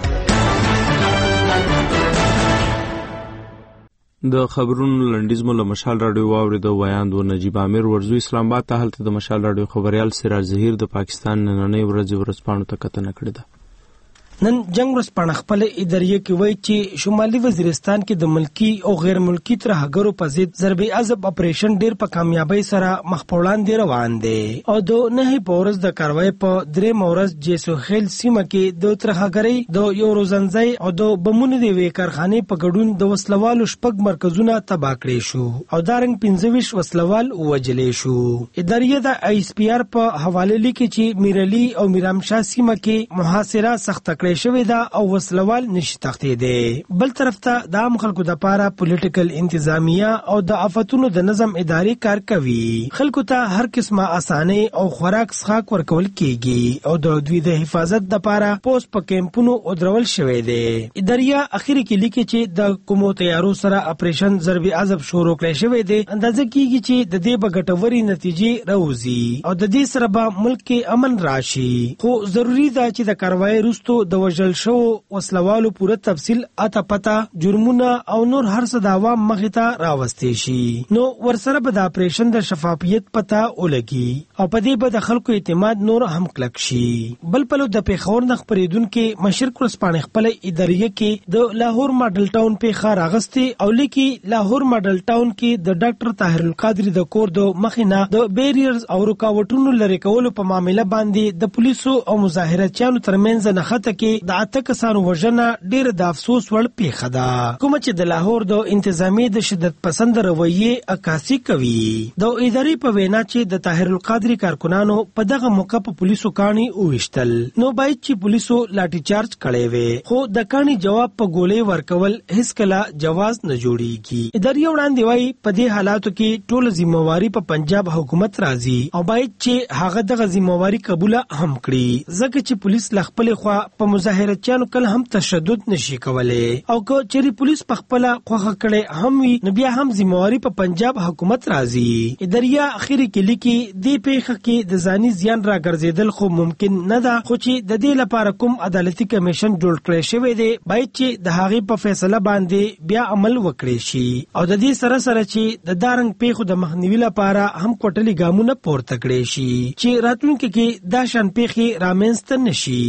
د خبرونو لنډیز مو له مشال رادیو واورېده. ویاند و نجیب امیر ورزو اسلام آباد ته هلته د مشال رادیو خبريال سراج ظهیر د پاکستان نننۍ ورځې ورځپاڼو ته کتنه کړې ده. نن جنگ ورځپاڼه خپل اداریه کې وایي چې شمالي وزیرستان کې د ملکی او غیر ملکی ترهګرو په ضد ضرب عضب اپریشن ډیر په کامیابی سره مخ په وړاندې روان دی او د نه په ورځ د کاروای په درې مورز جیسو خیل سیمه کې د ترهګرۍ د یو روزنځي او د بمونو دی وی کارخانه په ګډون د وسلوالو شپږ مرکزونه تباه کړي شو او دارنګ پنځه ویشت وسلوال وجلې شو. اداریه د آی اس پی آر په حواله لیکي چې میرلی او میرامشاه سیمه کې محاصره سخت کړي شوی دا او وسلوال نشي تختې دي. بل طرف ته د عام خلکو د پاره پولیټیکل انتظامیه او د آفتونو د نظم اداري کار کوي. خلکو ته هر قسمه اسانه او خوراک څخه ورکول کیږي او د دوی د حفاظت د پاره پوسټ په کیمپونو او درول شوی دی. اداریه اخیری کې لیکي چې د کومو تیارو سره اپریشن ضرب عضب شروع کړی شوی دی. اندازه کیږي چې د دې بغټوري نتیجې راوځي او د دې سره به ملک کې امن راشي، خو ضروری ده چې د کاروای وروسته د وژل شو وسلوالو پوره تفصیل اته پتا جرمونه او نور هر څه د عوام مخې ته راوستي شي، نو ورسره به د اپریشن د شفافیت پتا ولګي او په دې به د خلکو اعتماد نور هم کلک شي. بل پلو د پیښور نخ پریدونکو مشرق ورسپانه خپل اداریه کې د لاهور ماډل ټاون په خار اغستی او لیکي لاهور ماډل ټاون کې د ډاکټر طاهر القادری د کور د مخینه د بیریرز او رکاوټونو لری کولو په معاملې باندې د پولیسو او مظاهراتچیانو ترمنځ نه خطه کې کې د اته کسانو وژنه ډېر د افسوس وړ پیښه ده، کوم چې د لاهور د انتظامی د شدت پسند رویې عکاسي کوي. د ادارې په وینا چې د طاهر القادری کارکونانو په دغه موقع په پولیسو کاڼي وویشتل، نو باید چې پولیسو لاټي چارج کړی وي، خو د کاڼي جواب په ګولې ورکول هیڅ کله جواز نه جوړیږي. ادارې وړاندې وایي په دې حالاتو کې ټول ذمہواری په پنجاب حکومت راځي او باید چې هغه دغه ذمہواری قبول هم کړي، ځکه چې پولیس له خپل خوا په مظاهرچیانو کله هم تشدد نشي کولای، او که چېرې پولیس په خپل خوخه کړي هم وي نو بیا هم ذمہواری په پنجاب حکومت راځي. اداریا اخیری کې لیکي دې پیښه کې د ځاني زیان را ګرځیدل خو ممکن نه ده، خو چې د دې لپاره کوم عدالتي کمیشن جوړ کړی شوی دی باید چې د هغې په فیصله باندې بیا عمل وکړي شي، او د دې سره سره چې د دارنګ پیښو د مخنیوي لپاره هم کوټلي ګامونه پورته کړي شي چې راتلونکي کې دا شان پیښې رامنځته نشي.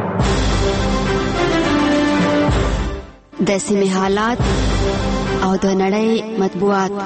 د سیمې حالات او د نړۍ مطبوعات.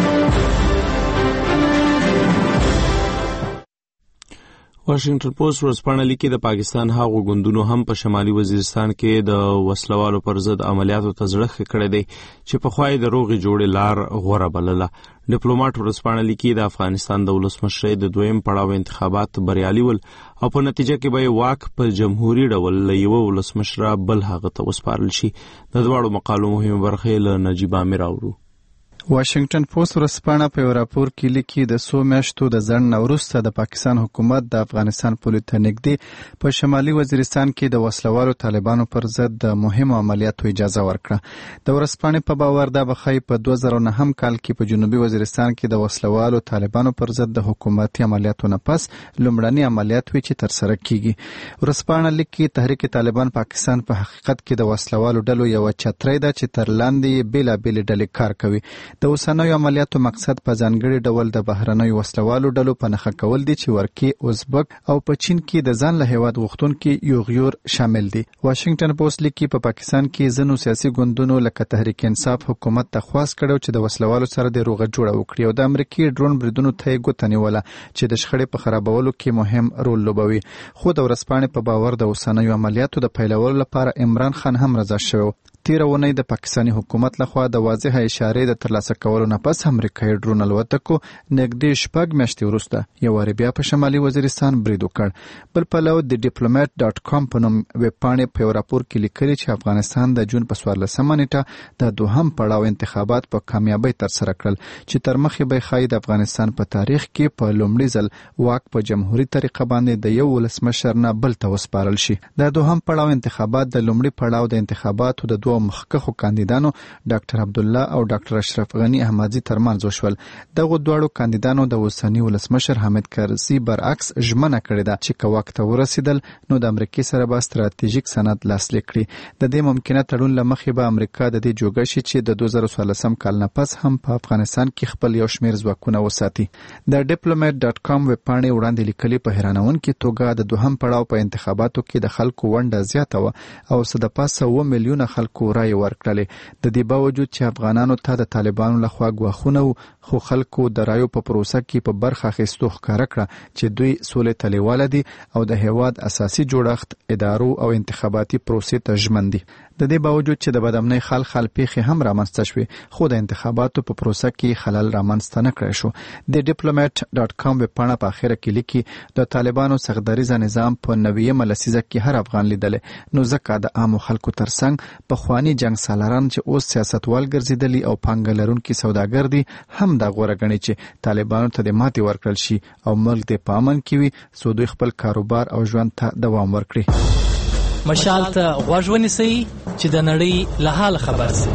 واشنگټن پوسټ ورځپاڼه لیکي د پاکستان هغو ګوندونو هم په شمالي وزیرستان کې د وسلوالو پر ضد عملیاتو ته زړه ښه کړی دی چې پخوا یې د روغې جوړې لار غوره بلله. ډیپلوماټ ورځپاڼه لیکي د افغانستان د ولسمشرۍ د دویم پړاو انتخابات بریالي ول او په نتیجه کې به واک په جمهوریت ډول له یو ولسمشره بل هغه ته وسپارل شي. د دواړو مقالو مهمه برخه له نجیب عامر اورو. واشنگټن پوسټ ورځپاڼه په یو راپور کې لیکي د څو میاشتو د ځنډ وروسته د پاکستان حکومت د افغانستان پولې ته نږدې په شمالي وزیرستان کې د وسلوالو طالبانو پر ضد د مهمو عملیاتو اجازه ورکړه. د ورځپاڼې په باور دا به ښایي په دوه زره نهم کال کې په جنوبي وزیرستان کې د وسلوالو طالبانو پر ضد د حکومتي عملیاتو نه پس لومړني عملیات وي چې ترسره کیږي. ورځپاڼه لیکي تحریک طالبان پاکستان په حقیقت کې د وسلوالو ډلو یو چترۍ ده چې تر لاندې بیلابېلې ډلې کار کوي. د اوسنیو عملیاتو مقصد په ځانګړي ډول د بهرنیو وسلوالو ډلو په نښه کول دي چې ورکی، ازبک او په چین کې د ځان له هیواد غوښتونکي یوغیور شامل دي. واشنگټن پوسټ لیکي په پاکستان کې ځینو سیاسي ګوندونو لکه تحریک انصاف حکومت ته خواست کړو چې د وسلوالو سره د روغه جوړه وکړي او د امریکایي ډرون بریدونو ته یې ګوته نیوله چې د شخړې په خرابولو کې مهم رول لوبوي. خو د ورځپاڼې په باور د اوسنیو عملیاتو د پیلولو لپاره عمران خان هم رضا شوی. تیر اونۍ د پاکستاني حکومت لخوا د واضحه اشارې د ترلاسه کولو نه پس امریکایي ډرون الوتکو نږدې شپږ میاشتې وروسته یو وارې بیا په شمالي وزیرستان برید وکړ. بل پلو د ډیپلوماټ ډاټ کام په نوم ویبپاڼې په یو راپور کې لیکلي چې افغانستان د جون په څوارلسمه نیټه د دوهم پړاو انتخابات په کامیابۍ ترسره کړل چې تر مخې به ښایي د افغانستان په تاریخ کې په لومړي ځل واک په جمهوري طریقه باندې د یو ولسمشر نه بل ته وسپارل شي. د دوهم پړاو انتخابات د لومړي پړاو د انتخاباتو د دوه مخکښو کاندیدانو ډاکټر عبدالله او ډاکټر اشرف غنی احمدزي ترمنځ وشول. دغه دواړو کاندیدانو د اوسني ولسمشر حامد کرزي برعکس ژمنه کړې ده چې که واک ته ورسېدل نو د امریکې سره به ستراتیژیک سند لاسلیک کړي. د دې ممکنه تړون له مخې به امریکا د دې جوګه شي چې د دوه زره څوارلسم کال نه پس هم په افغانستان کې خپل یو شمېر ځواکونه وساتي. د ډیپلوماټ ډاټ کام ویبپاڼې وړاندې لیکلي په حیرانونکې توګه د دوهم پړاو په انتخاباتو کې د خلکو ونډه زیاته وه او څه د پاسه اوه میلیونه خلکو رایې ورکړلې. د دې باوجود چې افغانانو ته د طالبانو لخوا ګواښونه وو، خو خلکو د رایو په پروسه کې په برخه اخیستو ښکاره کړه چې دوی سولې ته لیواله دي او د هیواد اساسي جوړښت، ادارو او انتخاباتي پروسې ته ژمن دي. د دې باوجود چې د بدامنۍ خال خال پیښې هم رامنځته شوې، خو د انتخاباتو په پروسه کې خلل رامنځته نه کړی شو. د ډیپلوماټ ډاټ کام ویبپاڼه په اخره کې لیکي د طالبانو سختدریزه نظام په نویمه لسیزه کې هر افغان لیدلی، نو ځکه د عامو خلکو ترڅنګ پخواني جنګ سالاران چې اوس سیاستوال ګرځېدلي او پانګه لرونکي سوداګر دي هم دا غوره ګڼي چې طالبانو ته د ماتې ورکړل شي او ملک د په امن کې وي څو دوی خپل کاروبار او ژوند ته دوام ورکړي. مشال ته غوږ ونیسئ چې د نړۍ له حال خبر شئ.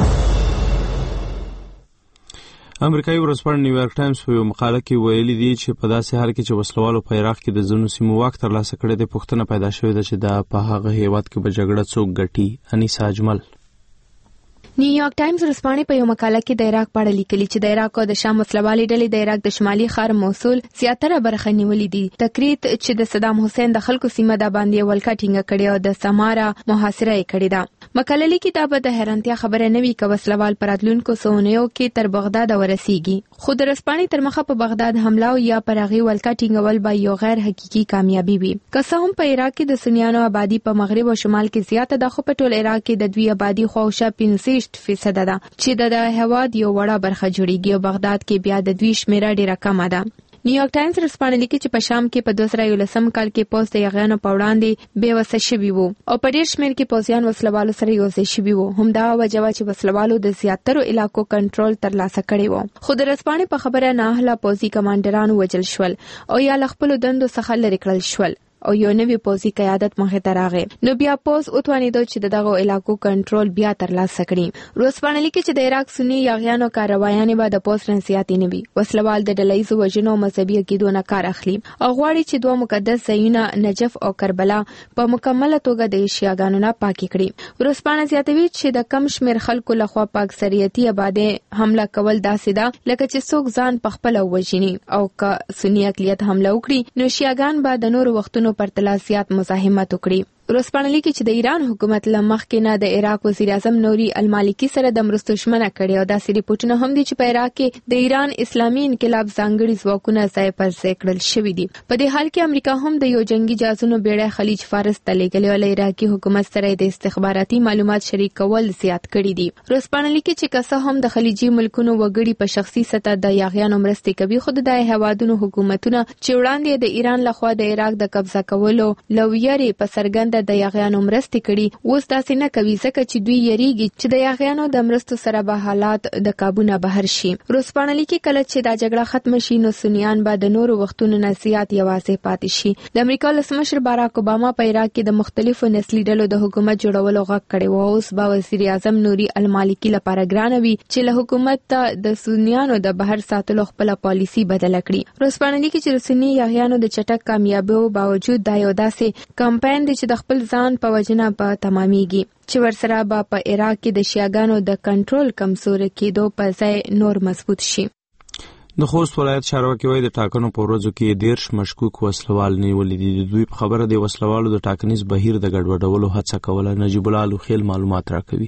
امریکایي ورځپاڼه نیویارک ټایمز په یو مقاله کې ویلي دي چې په داسې حال کې چې وسلوالو په عراق کې د ځینو سیمو واک ترلاسه کړی دی، پوښتنه پیدا شوې ده چې دا په هغه هیواد کې به جګړه څوک ګټي. انیسا اجمل. نیویارک ټایمز ورځپاڼې په یو مقاله کې د عراق په اړه لیکلي چې د عراق او د شام وسلوالې ډلې د عراق د شمالي ښار موصل زیاتره برخه نیولې دي. تکریت چې د صدام حسین د خلکو سیمه د باندې ولکه ټینګه کړې او د سمارا محاصره یې کړې ده. مقاله لیکي دا به د حیرانتیا خبره نه وي که وسلوال په راتلونکو څو کې تر بغداد ورسیږي. خو د ورځپاڼې تر مخه په بغداد حمله او یا پر هغې ولکه ټینګول به یو غیر حقیقي کامیابي وي. که څه هم په عراق کې د سنیانو آبادي په مغرب او شمال کې زیاته ده، خو په ټول عراق کې د دوی آبادي خواوشا پنځه فیصد ده چې د هواد یو وړه برخه جوړیږي او بغداد کې بیا د دوی شمیره ډیره کمه ده. نیویارک ټایمز ورځپاڼه لیکي چې په شام کې په دوه زره یولسم کال کې پوځ د یاغیانو په وړاندې بې وسه شوي وو او په ډېر شمېر کې پوځیان وسلوالو سره یوځای شوي وو. همدغه وجه وه چې وسلوالو د زیاترو علاقو کنټرول ترلاسه کړی و. خو د ورځپاڼې په خبره نااهله پوځي کمانډران ووژل شول او یا له خپلو دندو څخه لرې کړل شول او یو نوی پوځي قیادت مخې ته راغی. نو بیا پوځ وتوانېدو چې د دغو علاقو کنټرول بیا ترلاسه کړي. ورځپاڼه لیکي چې د عراق سني یاغیانو کاروایانې به د پوځ نه زیاتې نه وي. وسلوال د ډلهییزو وژنو او مذهبي عقیدو نه کار اخلي او غواړي چې دوه مقدس ځایونه نجف او کربلا په مکمله توګه د شیعاګانو نه پاکې کړي. ورځپاڼه زیاتوي چې د کم شمېر خلکو لخوا په اکثریتي آبادۍ حمله کول داسې ده لکه چې څوک ځان پخپله ووژني او که سني اقلیت حمله وکړي نو شیعاګان به د نورو وختونو پر تلاسیات مزاحمت وکړي. ورځپاڼه لیکي چې د ایران حکومت له مخکې نه د عراق وزیر اعظم نوري المالکي سره د مرستو ژمنه کړې او داسې ریپورټونه هم دي چې په عراق کې د ایران اسلامي انقلاب ځانګړي ځواکونه ځای پر ځای کړل شوي دي. په دې حال کې امریکا هم د یو جنگي جهازونو بیړۍ خلیج فارس ته لیږلې او له عراقي حکومت سره د استخباراتي معلومات شریک کول زیات کړي دي. ورځپاڼه لیکي چې که څه هم د خلیجي ملکونو وګړي په شخصي سطح د یاغیانو مرستې کوي، خو د هیوادونو حکومتونه چې وړاندې د ایران لخوا د عراق د قبضه کولو له ویرې په څرګنده د یاغیانو مرستې کړي، اوس داسې نه کوي ځکه چې دوی یریږي چې د یاغیانو د مرستو سره به حالات د قابو نه بهر شي. ورځپاڼه لیکي کله چې دا جګړه ختم شي نو سنیان به د نورو وختونو نه زیات یوازې پاتې شي. د امریکا ولسمشر باراک اوباما په عراق کې د مختلفو نسلي ډلو د حکومت جوړولو غږ کړی و. اوس به وزیر اعظم نوري المالکي لپاره ګرانه وي چې له حکومت ته د سنیانو د بهر ساتلو خپله پالیسي بدله کړي. ورځپاڼه لیکي چې د سني یاغیانو د چټک کامیابیو باوجود دا یو داسې کمپاین دی چې د خپل ځان په وجنه به تمامیږي چې ورسره به په عراق کې د شیعاګانو د کنټرول کمزوري کېدو په ځای نور مضبوط شي. د خوست ولایت چارواکي وایي د ټاکنو په ورځو کې دېرش مشکوک وسلوال نیولي دي. د دوی په خبره د وسلوالو د ټاکنیز بهیر د ګډوډولو هڅه کوله. نجیب الله لوخیل معلومات راکوي.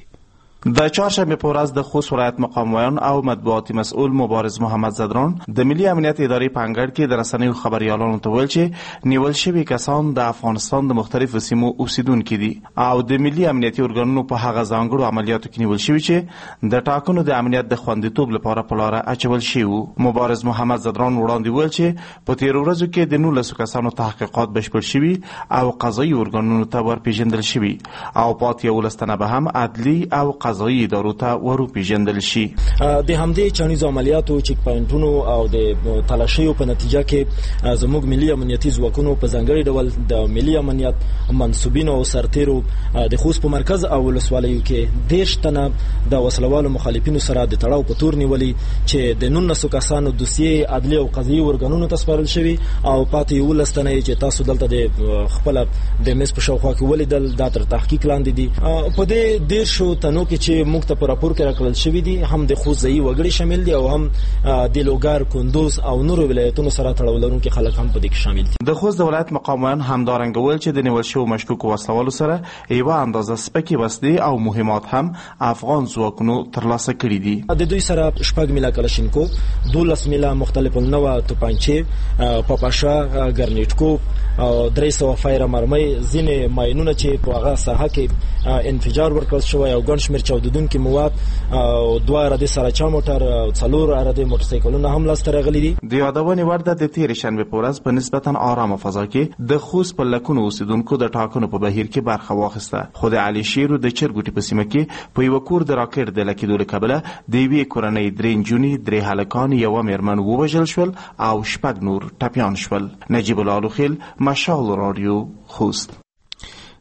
د چهارشنبه په ورځ د خوست ولایت مقامویان او مطبوعاتي مسؤل مبارز محمد زدران د ملي امنیت ادارې په انګړ کې د رسنیو خبريالانو ته ویل چې نیول شوي کسان د افغانستان د مختلفو سیمو اوسیدونکي دي او د ملي امنیتي ارګانونو په هغه ځانګړو عملیاتو کې نیول شوي چې د ټاکنو د امنیت د خوندیتوب لپاره په لاره اچول شوي. مبارز محمد زدران وړاندې ویل چې په تیرو ورځو کې د نولسو کسانو تحقیقات بشپړ شوي او قضایي ارګانونو ته ورپېژندل شوي او پاتې یولس تنه به هم عدلي او قضایي ادارو ته ورو پیژندل شي. د همدې چانیزو عملیاتو چک پاینټونو او د تلاشیو په نتیجه کې زموږ ملي امنیتي ځواکونو په ځانګړي ډول د ملي امنیت منسوبینو او سرتیرو د خوست په مرکز او ولسوالیو کې دېرش تنه د وسلوالو مخالفینو سره د تړاو په تور نیولي چې د نولسو کسانو دوسیې عدلي او قضایي ارګانونو ته سپارل شوي او پاتې یولس تنه چې تاسو دلته د خپله د میز په شاوخوا کې ولیدل دا تر تحقیق لاندې دي. په دې دېرشو تنو کې چې موږ ته په راپور کې راکړل شوي دي هم د خوست ځایي وګړي شامل دي او هم د لوګر، کندوز او نورو ولایتونو سره تړاو لرونکي خلک هم په دې کې شامل دي. د خوست د ولایت مقامویان همدارنګه ویل چې د نیول شوو مشکوکو وسلوالو سره یوه اندازه سپکې وسلې او مهمات هم افغان ځواکونو ترلاسه کړي دي. د دوی سره شپږ میله کلشینکوف، دولس میله مختلف النوع توپانچې، پاپاشا، ګرنیټکوف او درې سوه فایره مرمۍ، ځینې ماینونه چې په هغه ساحه کې انفجار ورکړل شوی او ګڼ شمېر چاودېدونکي مواد او دوه عرادې سراچا موټر او څلور عرادې موټرسایکلونه هم لاسته راغلي دي. د یادونې وړ ده د تېرې شنبې په ورځ په نسبتا آرامه فضا کې د خوست په لکونو اوسېدونکو د ټاکنو په بهیر کې برخه واخیسته. خو د علي شیر د چرګوټي په سیمه کې په یوه کور د راکټ د لګېدو له کبله د یوې کورنۍ درې نجونې، درې هلکان، یوه مېرمن ووژل شول او شپږ نور ټپیان شول. نجیب الله لوخیل، مشال رادیو، خوست.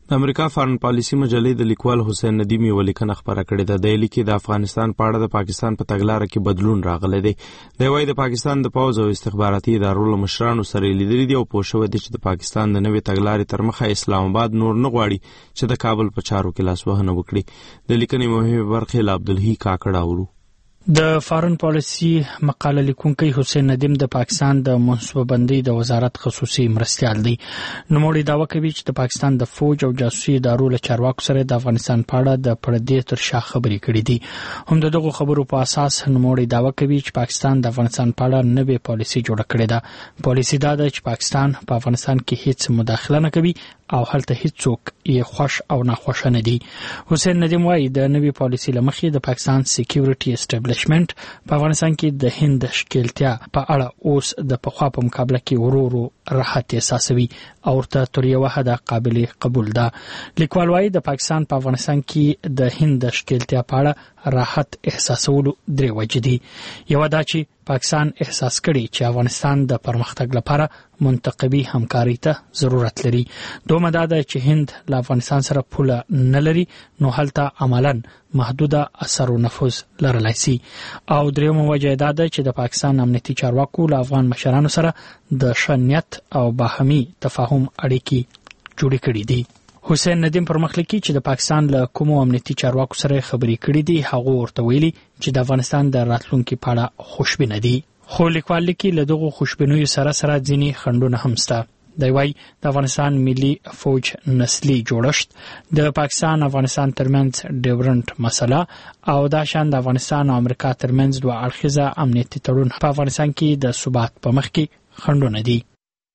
د امریکا فارن پالیسی مجلې د لیکوال حسین ندیم یو لیکنه خبره کړې ده. د لیکي د افغانستان په اړه د پاکستان په تګلارې کې بدلون راغلی دی. د وايي د پاکستان د پوز او استخباراتي ادارو له مشرانو سره لیدلې دي او پوه شوی دی چې د پاکستان د نوې تګلارې تر مخه اسلام آباد نور نه غواړي چې د کابل په چارو کې لاسوهنه وکړي. د لیکنې مهمه برخه له عبدالحی کاکړ اورو. د فارن پالیسی مقاله لیکونکی حسین ندیم د پاکستان د منصوبه بندۍ د وزارت خصوصي مرستیال دی. نوموړي دعوه کوي چې د پاکستان د فوج او جاسوسي ادارو له چارواکو سره د افغانستان په اړه د پردې تر شا خبرې کړې دي. هم د دغو خبرو په اساس نوموړي دعوه کوي چې پاکستان د افغانستان په اړه نوې پالیسي جوړه کړې ده. پالیسي دا ده چې پاکستان په افغانستان کې هیڅ مداخله نه کوي او هلته هیڅوک یې خوښ او ناخوښ نه دي. حسین ندیم وايي د نوې پالیسي لمخې د پاکستان سکیورټي اسټابلیشمنت په افغانستان کې د هند ښکیلتیا په اړه اوس د پخوا په مقابله کې ورو ورو راحت احساسوي او ورته تر یو حده قابل قبول ده. لیکوال وايي د پاکستان په افغانستان کې د هند ښکیلتیا په اړه راحت احساسولو درې وجې دي. یو دا چې پاکستان احساس کړي چې افغانستان د پرمختګ لپاره منتقبي همکاري ته ضرورت لري. دومره دا ده چې هند له افغانستان سره پوله نه لري نو هلته عملاً محدوده اثر او نفوذ لرلای شي. او دریمه وجه دا ده چې د پاکستان امنیتي چارواکو له افغان مشرانو سره د ښه نیت او باهمي تفاهم اړیکې جوړې کړې دي. حسین ندیم پر مخ لیکي چې د پاکستان له کومو امنیتي چارواکو سره خبرې کړې دي هغه ورته ویلي چې د افغانستان د راتلونکي په اړه خوشبینه دي. خو لیکوال لیکي له دغو خوشبینیو سره سره ځینې خنډونه هم شته. دی وايي د افغانستان ملي فوج نسلي جوړښت، د پاکستان افغانستان ترمنځ ډیورنټ مسله او دا شان د افغانستان او امریکا ترمنځ دوه اړخیزه امنیتي تړون په افغانستان کې د ثبات په مخ کې خنډونه دي.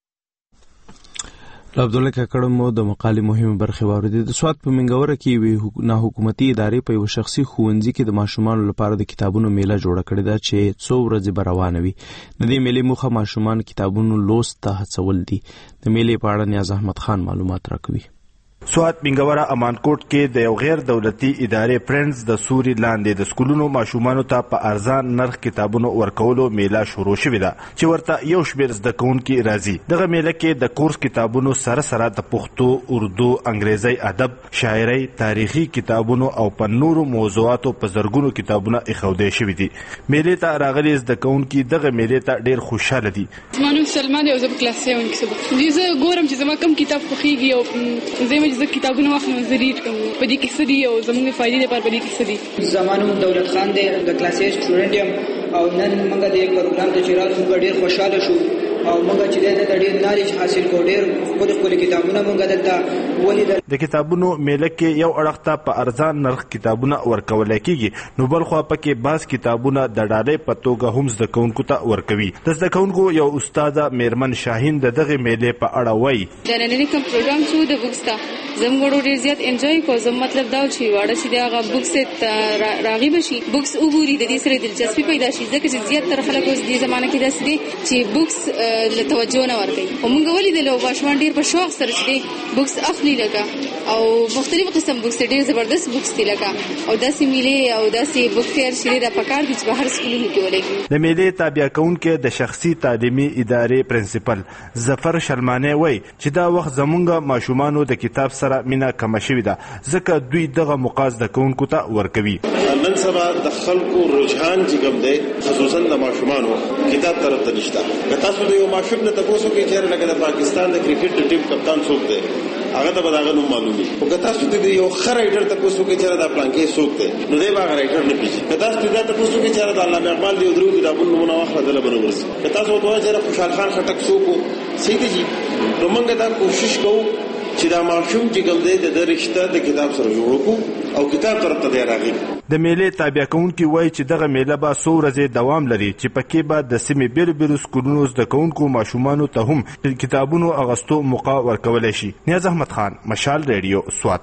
عبدالله کاکړ مو د مقالې مهمه برخه واوریدې. د سواد په منګوره کې وی نه حکومتي ادارې په یو شخصي ښوونځي کې د ماشومانو لپاره د کتابونو میله جوړه کړې ده چې څو ورځې به روانه وي. د دې میلې موخه ماشومان کتابونو لوست ته هڅول دي. د میلې په اړه نیاز احمد خان معلومات راکوي. سواد منګوره امانکوټ کې د یو غیر دولتي ادارې فرندز د سوري لاندې د سکولونو ماشومانو ته په ارزان نرخ کتابونو ورکولو میله شروع شوې ده چې ورته یو شمېر زده کوونکي راځي. دغه میله کې د کورس کتابونو سره سره د پښتو، اردو، انګریزي ادب، شاعري، تاریخي کتابونو او په نورو موضوعاتو په زرګونو کتابونه ایښودل شوي دي. میلې ته راغلي زده کوونکي دغه میلې ته ډېر خوشحاله دي. زما نوم سلمان دی او زه په کلاس سیون کې یم. زه ګورم چې زما کوم کتاب خوښېږي او زه زه کتابونه واخلم زه ریډ کوم په دې کې څه دي او زموږ د فایدې لپاره په دې کې څه دي. زما نوم دولت خان دی، د کلاس ایټ سټوډنټ یم او نن موږ د پروګرام ته چې راغلو موږ ډېر خوشحاله شو او موږ چې د ډېر نالج حاصل کړو. ډېر خپل خپل کتابونه موږ دلته ولیدل. د کتابونو میله کې یو اړخ ته په ارزان نرخ کتابونه ورکول کېږي نو بل خوا پکې بعض کتابونه د ډالۍ په توګه هم زده کوونکو ته ورکوي. د زده کوونکو یو استاده میرمن شاهین د دغه میلې په اړه وایي د نننی کوم پروګرام شو د بوکس ته زموږ ډېر زیات انجوای کوو. زم مطلب دا چې واړه چې دغه بوکس ته راغیب شي، بوکس وګوري، د دې سره دلچسپي پیدا شي ځکه چې زیات تر خلک اوس دې زمانه کې داسې دي چې بوکس له توجه نه ورکوي. خو موږ ولیدل او ماشومان ډېر په شوق سره چې بوکس اخلي لکه او مختلف قسم بوکس ډېر زبردست بوکس دي لکه او داسې میلې او داسې بوک فیر چې دا پکار دي چې په هر سکولونو کې ولګي. د میلې تابع کوونکي د شخصي تعلیمي ادارې پرنسپل ظفر شلمانی وایي چې دا وخت زمونږ ماشومانو د کتاب سره مینا کم شوې ده ځکه دوی دغه مقاصد کوونکو ته ورکوي. نن سبا د خلکو رجحان چې کوم دی خصوصا د ماشومانو کتاب طرف ته نشته. که تاسو د یو ماشوم نه تاسو کې چیرې لکه د پاکستان د کرکټ د ټیم کپتان څوک دی هغه ته به دغه نوم معلومي. او که تاسو د یو ښه رایټر تاسو کې چیرې د پلانکې څوک دی نو دی به هغه رایټر نه پیژني. که تاسو د تاسو کې چیرې د علامه اقبال دی درو کتابونو نمونه واخله دله به ورسي. که تاسو وایئ چې خوشحال خان خټک څوک صحیح دی نو موږ دا کوشش کوو چې دا ماشوم چې کوم دی د رشته د کتاب سره جوړ کړو او کتاب طرف ته راغی. د میلې تابع کوونکي وایي چې دغه میله به څو ورځې دوام لري چې پکې به د سیمې بیلو بیلو سکولونو زده کوونکو ماشومانو ته هم کتابونو اغوستو موقع ورکولی شي. نیاز احمد خان، مشال ریډیو، سوات.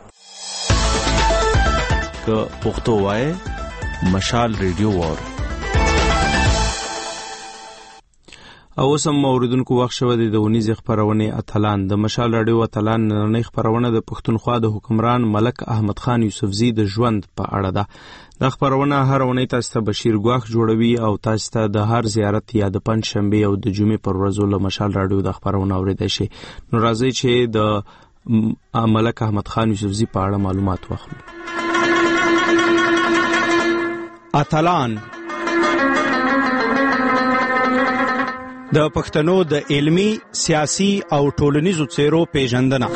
که پښتو وایې مشال ریډیو وور. او سم موردونکو وخت شوه د ونیزې خبرونه اتلان د مشال راډیو اتلان نننۍ خبرونه د پښتونخوا د حکمران ملک احمد خان یوسفزي د ژوند په اړه ده. د خبرونه هر اونۍ تاسو ته بشیر ګواخ جوړوي او تاسو ته د هر زیارت یا د پنځ شنبه او د جمعې پر ورځو له مشال راډیو د خبرونه اوریدئ شي. نو راځي چې د ملک احمد خان یوسفزي په اړه معلومات واخلو. اتلان د پښتنو د علمی، سیاسي او ټولنیزو څیرو پیژندنه.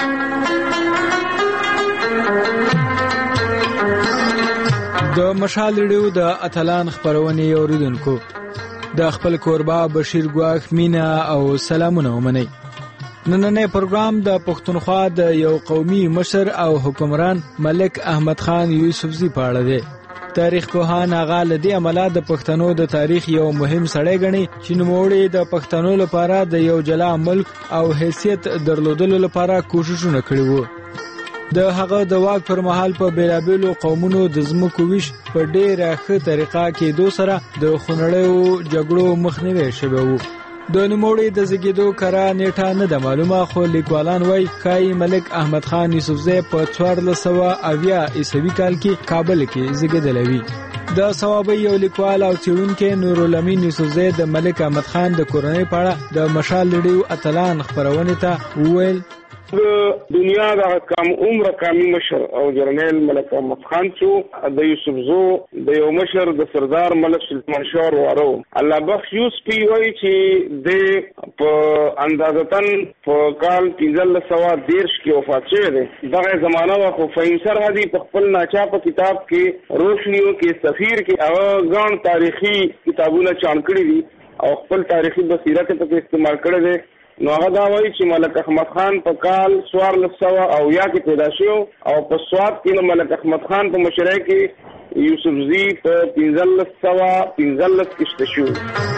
د مشال ریډیو د اتلان خبرونه اوریدونکو د خپل کوربا بشیر ګواخ مینا او سلامونه ومني. نننې پروګرام د پښتونخوا د یو قومي مشر او حکمران ملک احمد خان یوسفزي په اړه دی. تاریخ پوهان هغه لدی عمله د پښتنو د تاریخ یو مهم سړی ګڼي چې نوموړي د پښتنو لپاره د یو جلا ملک او حیثیت درلودلو لپاره کوششونه کړي وو. د هغه د واک پر مهال په بیلابیلو قومونو د ځمکو ویش په ډیره ښه طریقه کې دو سره د خونړیو جګړو مخنیوی شوی وو. د نوموړي د زیږیدو کره نیټه نه ده معلومه، خو لیکوالان وایي ښایي ملک احمد خان یوسفزي په څوارلس سوه اویا عیسوي کال کې کابل کې زیږیدلی وي. د صوابۍ یو لیکوال او څېړونکی نورالامین یوسفزي د ملک احمد خان د کورنۍ په اړه د مشال ریډیو اتلان خپرونې ته وویل: د دنیا د کم عمر قومي مشر او جنرال ملک احمد خان چې د یوسفزو د یو مشر د سردار ملک سلطان شاه ورواره الله بخش یوسفي وایي چې د په اندازتن په کال پنځلس سوه دېرش کې وفات شوی دی. دغه زمانه وه، خو فهیم سرحدي په خپل ناچاپه کتاب کې روشنیو کې سفیر کې هغه ګڼ تاریخي کتابونه چاڼ کړي دي او خپل تاریخي بصیرت پکې استعمال کړی دی. نو هغه دا وایي چې ملک احمد خان په کال څوارلس سوه اویا کې پیدا شو او په سوات کې نو ملک احمد خان په مشرۍ کې یوسفزي په پنځلس سوه پنځلس کې شته شو.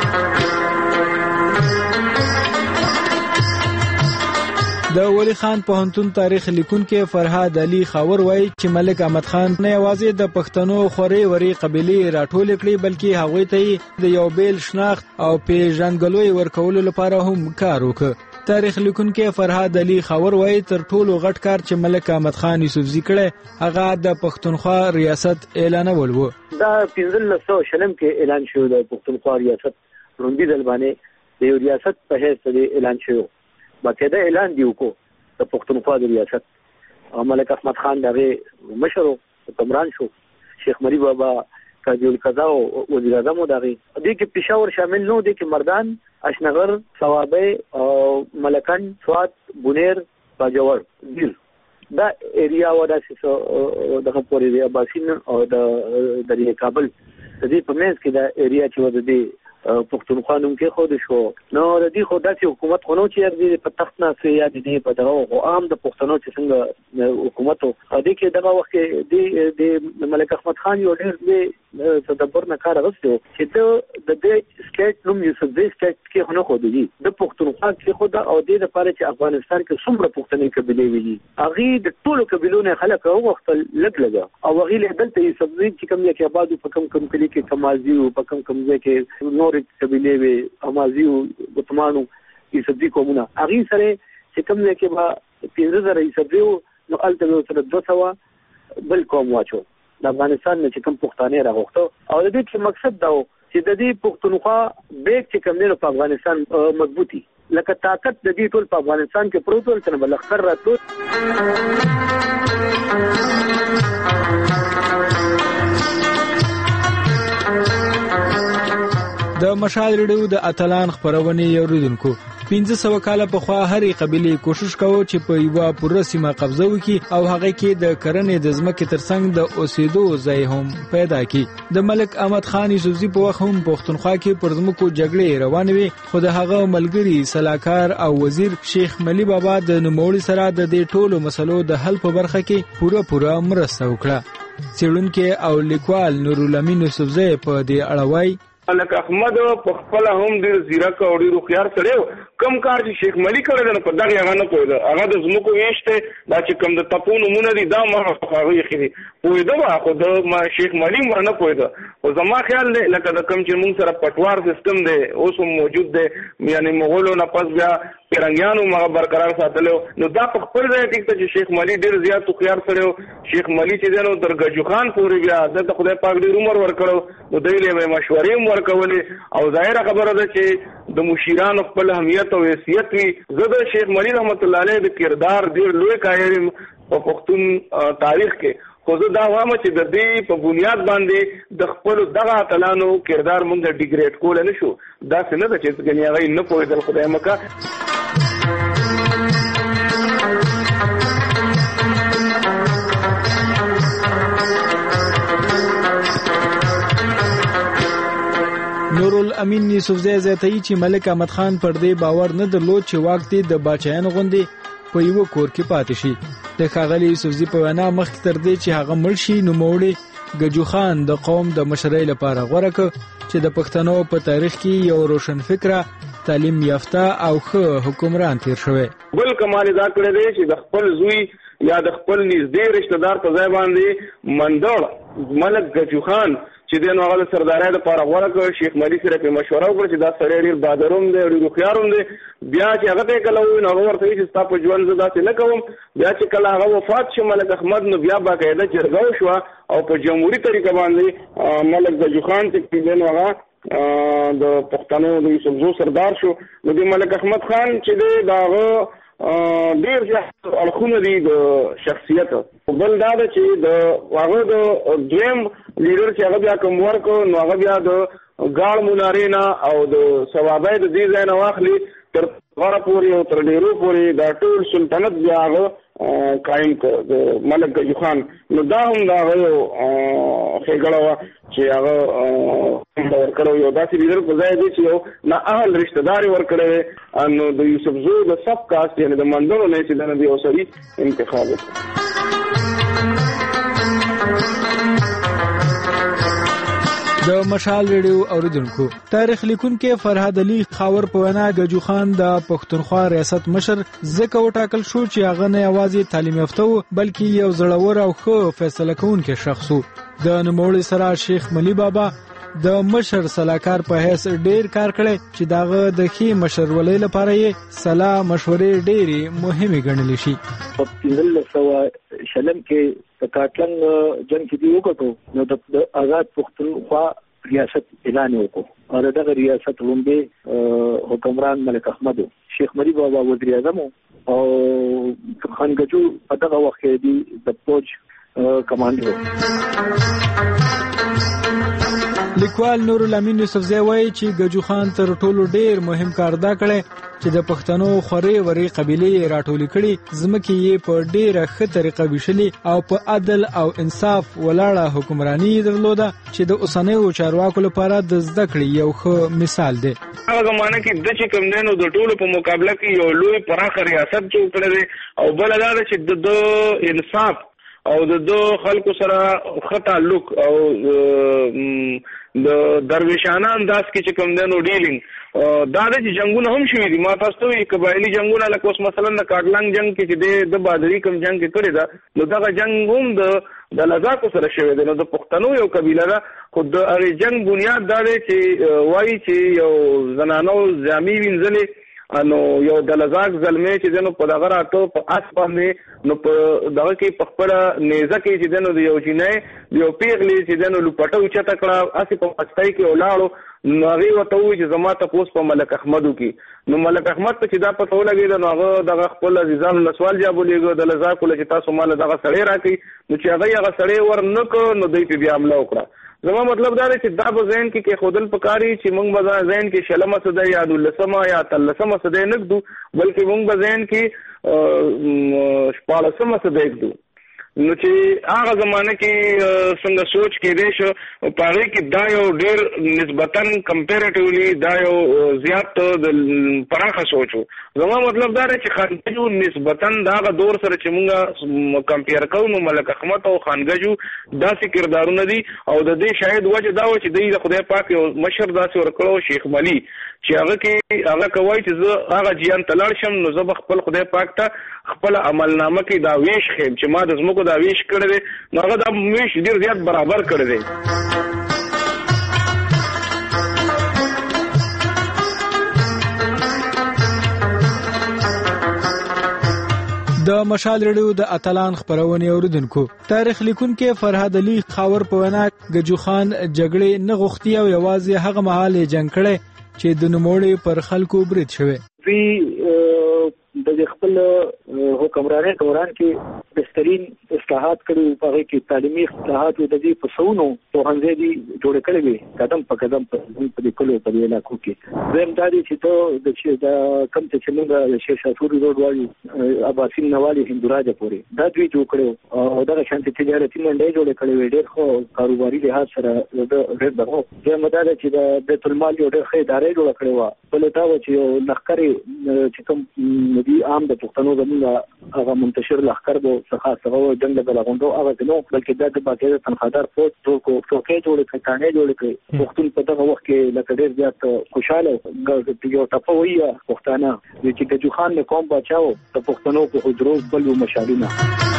د ولی خان پوهنتون تاریخ لیکونکي فرهاد علي خاور وایي چې ملک احمد خان نه یوازې د پښتنو خوري وري قبيلي راټول کړي بلکې هغوی ته د یو بیل شناخت او پیژنګلوي ورکولو لپاره هم کار وکړ. تاریخ لیکونکي فرهاد علي خاور وایي تر ټولو غټ کار چې ملک احمد خان یوسفزي کړی هغه د پښتونخوا ریاست اعلانول و. دا پنځلس سوه شلم کې اعلان شو د پښتونخوا ریاست روندي دل باندې د یو ریاست په حیث اعلان شو. باقاعده اعلان دی وکړو د پښتونخوا د ریاست. ملک احمد خان دغه مشر حکمران شو. شیخ مری بابا قاضي القضا او وزیر اعظم دغه دې کې پېښور شامل نو دي کې مردان، اشنغر، صوابۍ او ملکن، سوات، بونیر، باجوړ دل دا ایریا ودا چې دغه پورې دی اباسین او د دریای کابل د دې په منځ کې دا ایریا چې ود دي پښتونخوا نوم کې خود شو. نو د دې خو داسې حکومت خو نو چې د په تخت نه سي یا د په دغه عام د پښتنو چې څنګه حکومت او د کې دغه وخت د د ملک احمد خان یو ډېر د تدبر نه کار غوښتو چې د دې سټیټ نوم یوسفزي سټیټ کې خو نه خو دی د پښتونخوا کې خو دا او د لپاره چې افغانستان کې څومره پښتني قبيله وي هغه د ټولو قبيلونو خلک او وخت لګ لګا او هغه له دلته یوسفزي چې کوم یې کې آباد په کم کم کلی کې کمازي او په کم کم ځای کې نور قبيله وي امازي او بتمانو یوسفزي کومونه هغه سره چې کوم یې کې با پنځه زره یوسفزي نو الته سره دوه سوه بل کوم واچو د افغانستان نه چې کوم پښتانه راغوښتو او د دې مقصد دا و چې د دې پښتونخوا بیگ چې کوم نه په افغانستان مضبوطي لکه طاقت د دې ټول په افغانستان کې پروت ول کنه بل خر راتلو. د مشال ریډیو د اتلان خبرونه اوریدونکو پنځه سوه کاله پخوا هرې قبیلې کوشش کوو چې په یوه پوره سیمه قبضه وکړي او هغه کې د کرنې د ځمکې ترڅنګ د اوسېدو ځای هم پیدا کړي. د ملک احمد خان یوسفزي په وخت هم پښتونخوا کې پر ځمکو جګړې روانې وې، خو د هغه ملګري سلاکار او وزیر شیخ ملی بابا د نوموړي سره د دې ټولو مسلو د حل په برخه کې پوره پوره مرسته وکړه. څېړونکی او لیکوال نورالامین یوسفزي په دې اړه وایي: ملک احمد په خپل هم ډیر زیرک او ډیر خيار سره کم کار چې شیخ ملي کړی نه په دغه هغه نه پوهیده هغه د زموږ ویشته دا چې کم د تپونو مونږ دي دا ما هغه یې خېدي پوهیده خو د شیخ ملي مر نه پوهیده او زما خیال دی لکه د کم چې مونږ سره پټوار سیستم دی اوس هم موجود دی یعنی مغولو نه پس بیا رنګیانو ما برقرار ساتلو. نو دا په خپل ځای ټیک ته چې شیخ مالی ډیر زیات خيار سره شیخ مالی چې دنو تر ګجو خان پورې بیا د خدای پاک ډیر عمر ورکړو نو دوی له مشورې ورکولې او ظاهر خبره ده چې د مشیرانو خپل اهمیت او حیثیت وي. زه د شیخ مالی رحمت الله علیه د کردار ډیر لوی قایل په پښتون تاریخ کې. خو زه دا وایم چې د دې په بنیاد باندې د خپل دغه اتلانو کردار مونږ ډیګریډ کول نه شو. دا څه نه ده چې څنګه هغه نه پوهېدل خدای مکه. نورالامین یوسفزی زیاتوي چې ملک احمد خان پر دې باور نه درلود چې واک دې د باچایانو غوندې په یو کور کې پاتې شي. د ښاغلي یوسفزي په وینا مخکې تر دې چې هغه مړ شي نوموړي ګجو خان د قوم د مشرۍ لپاره غوره کړ چې د پښتنو په تاریخ کې یو روشن فکره تعلیم یافته او ښه حکمران تیر شوی. بل کمال دا کړی دی چې د خپل زوی یا د خپل نږدې رشتہ دار په ځای باندې منډړ ملک ګجو خان چې دین هغه سردارای د پاره غوړه کړ. شیخ مالی سره په مشوره وکړه چې دا سړی ډیر بادروم دی ډیر خياروم دی. بیا چې هغه ته کله ویني هغه ورته چې ستا په ژوند زدا څه نه کوم. بیا چې کله هغه وفات شو ملک احمد نو بیا باقاعده جرګه شو او په جمهوریت طریقه باندې ملک ګجو خان چې دین هغه د پښتنو د یوسفزو سردار شو. نو د ملک احمد خان چې دی داغه ډیر زیات اړخونه دي د شخصیت. بل دا ده چې د هغه د دریم لیډر چې هغه بیا کوم ورکو نو هغه بیا د ګاړ مونارینا او د ثوابای د دې ځای نه واخلي تر غره پورې او تر ډیرو پورې دا ټول سلطنت بیا هغه قائم کړ د ملک ګجو خان. نو دا هم دا یو ښېګړه وه چې هغه ورکړی یو داسې لیډر په ځای دی چې یو نااهل رشته دار یې ورکړی. نو د یوسفزو د سب کاسټ یعنې د منډلو نه چې دنه د یو سړي انتخاب وکړ. د مشال ریډیو اوریدونکو تاریخ لیکونکو فرهاد علي خاور په وینا ګجو خان د پښتونخوا ریاست مشر ځکه وټاکل شو چې هغه نه یوازې تعلیم یافته و بلکې یو زړور او ښه فیصله کوونکی شخص و. د نوموړي سره شیخ ملي بابا د مشر سلاکار په حیث ډیر کار کړی چې داغه د ښې مشرولۍ لپاره یې صلاح مشورې ډېرې مهمې ګڼلې شي. په پنځلس سوه شلم کې د کاټلنګ جنګ کې دی وکړو نو د آزاد پښتونخوا ریاست اعلان وکړو او دغه ریاست لومبه حکمران ملک احمد شیخ ملي بابا وزیر اعظم او خان ګجو په دغه وخت کې دی د فوج کمانډر. لیکوال نورالامین یوسفزی وایي چې ګجو خان تر ټولو ډیر مهم کار دا کړی چې د پښتنو خوري وري قبيلې راټولې کړي ځمکې یې په ډیره ښه طریقه ویشلې او په عدل او انصاف ولاړه حکمرانی درلوده چې د اوسنیو چارواکو لپاره د زده کړې یو ښه مثال دی. هغه زمانه کې د چې کوم دینو د ټولو په مقابله کې یو لوی پراخ ریاست جوړ کړی او بل دا چې د انصاف او د خلکو سره ښه تعلق او د درویشانه انداز کې چې کوم دینو ډیلینګ دا د جنگونه هم شوي دي. ما تاسو ته قبایلی جنگونه لکه اوس مثلا د کاټلنګ جنگ کې چې د بادری کوم جنگ کې کړی دا نو دغه جنگ هم د د لزاکو سره شوی دی. نو د پښتنو یو قبیله ده خو د هغې جنگ بنیاد دا دی چې وایي چې یو زنانو جامې وینځلې نو یو د لزاک زلمی چې دنو په دغه راټو په اس باندې نو په دغه کې په خپله نیزه کې چې دنو د یو جینۍ د یو پیغلې چې دنو لوپټه اوچته کړه هسې په مستۍ کې ولاړو نو هغې ورته ووایي چې زما تپوس په ملک احمد وکړي. نو ملک احمد ته چې دا پته ولګېده نو هغه دغه خپل عزیزانو له سوال جواب ولېږه د لزاکو له چې تاسو ما له دغه سړی راکړئ نو چې هغه هغه سړی ور نه کړ نو دوی پې بیا حمله وکړه. زما مطلب دا دی چې دا به ذهن کې کېښودل پکار وي چې موږ به ذهن کې شلمه صدۍ یا دولسمه یا اتلسمه صدۍ نه ږدو بلکې موږ به ذهن کې شپاړسمه صدۍ ږدو. نو چې هغه زمانه کې څنګه سوچ کېدی شو په هغې کې دا یو ډېر نسبتا کمپیریټیولي دا یو زیات د پراخه سوچ و. زما مطلب دا دی چې خانګجو نسبتا د هغه دور سره چې موږ کمپیر کوو نو ملک احمد او خانګجو داسې کردارونه دي او د دې شاید وجه دا و چې دوی د خدای پاک یو مشر داسې ورکړو شیخ ملي چې هغه کې هغه کوي چې زه هغه جیان ته لاړ شم نو زه به خپل خدای پاک ته خپله عملنامه کې دا ویش ښیم چې ما د ځمکو دا ویش کړی دی نو هغه دا ویش ډېر زیات برابر کړی دی. د مشال ریډیو د اتلان خبرونه اوریدونکو تاریخ لیکونکو فرهاد علي خاور په وینا ګجو خان جګړې نه غوښتي او یوازې هغه مهال جنگ کړي چې د نوموړي پر خلکو برید شوی وی د خپل حکمرانۍ دوران کې بهترین اصلاحات کړي په هغه کې تعلیمي اصلاحات د دې په سونو پوهنځي دي جوړ کړي وي قدم په قدم په دې کلو په علاقو کې زم دادي چې ته د د کم څه چې موږ د شیخ شافوري روډ والی اباسین نوالی هندوراجه پورې دا دوی جوړ کړو او دغه شانتي تجارتي منډي جوړ کړي وي ډېر خو کاروباري لحاظ سره د ډېر دغه زم دادي چې د بیت المال یو ډېر ښه ادارې جوړ کړي و بل تا و چې لخرې چې کوم دی عام د پښتنو زموږ هغه منتشر لخر بو څخه څنګه جنگ د لغوندو هغه نو بلکې د باقاعده تنخوادار فوج ټوکو ټوکې جوړ کړي کانې جوړ کړي پښتون په دغه وخت کې لکه ډېر زیات خوشاله یو ټاپه وایي پښتانه چې د جوخان نه کوم بچاو د پښتنو په حضور بل مشالونه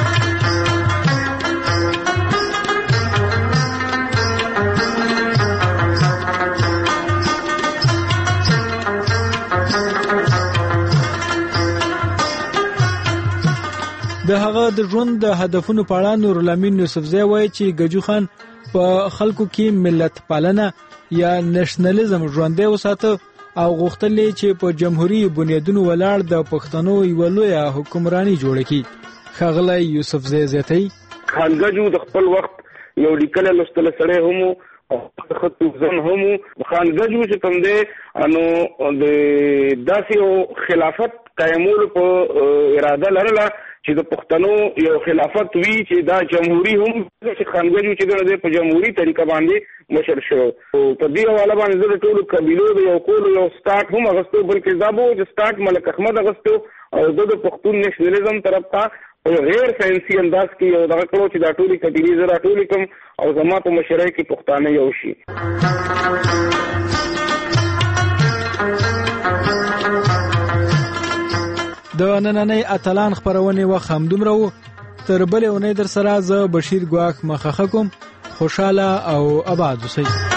د هغه د ژوند د هدفونو په اړه نور الامین یوسفزی وایي چې ګجو خان په خلکو کې ملت پالنه یا نېشنلزم ژوندی وساته او غوښتل چې په جمهوریت بنیادونو ولاړ د پښتنو یو لوی حکمرانی جوړ کړي ښاغلی یوسفزی زیاتی خان ګجو د خپل وخت یو لیکل لوستل سره هم او خطو ځن هم خان ګجو چې کوم دی انو د داسې خلافت قائمول په اراده لرله چې د پښتنو یو خلافت وی چې دا جمهوریت هم چې خانګجو چې د په جمهوریت طریقه باندې مشر شو په دې حواله باندې د ټولو قبيلو د یو کول یو سٹارټ هم غستو بلکې دا بو چې سٹارټ ملک احمد غستو او د پښتون نېشنلزم طرف ته په غیر ساينسي انداز کې یو دغه کړو چې دا ټولي قبيلې زرا ټولي کوم او زما په مشرۍ کې پښتانه یو شي د نننۍ اتلان خبرونه و خمدومره و تر بلې اونۍ در سره زه بشیر ګواخ مخخه کوم خوشاله او آباد اوسئ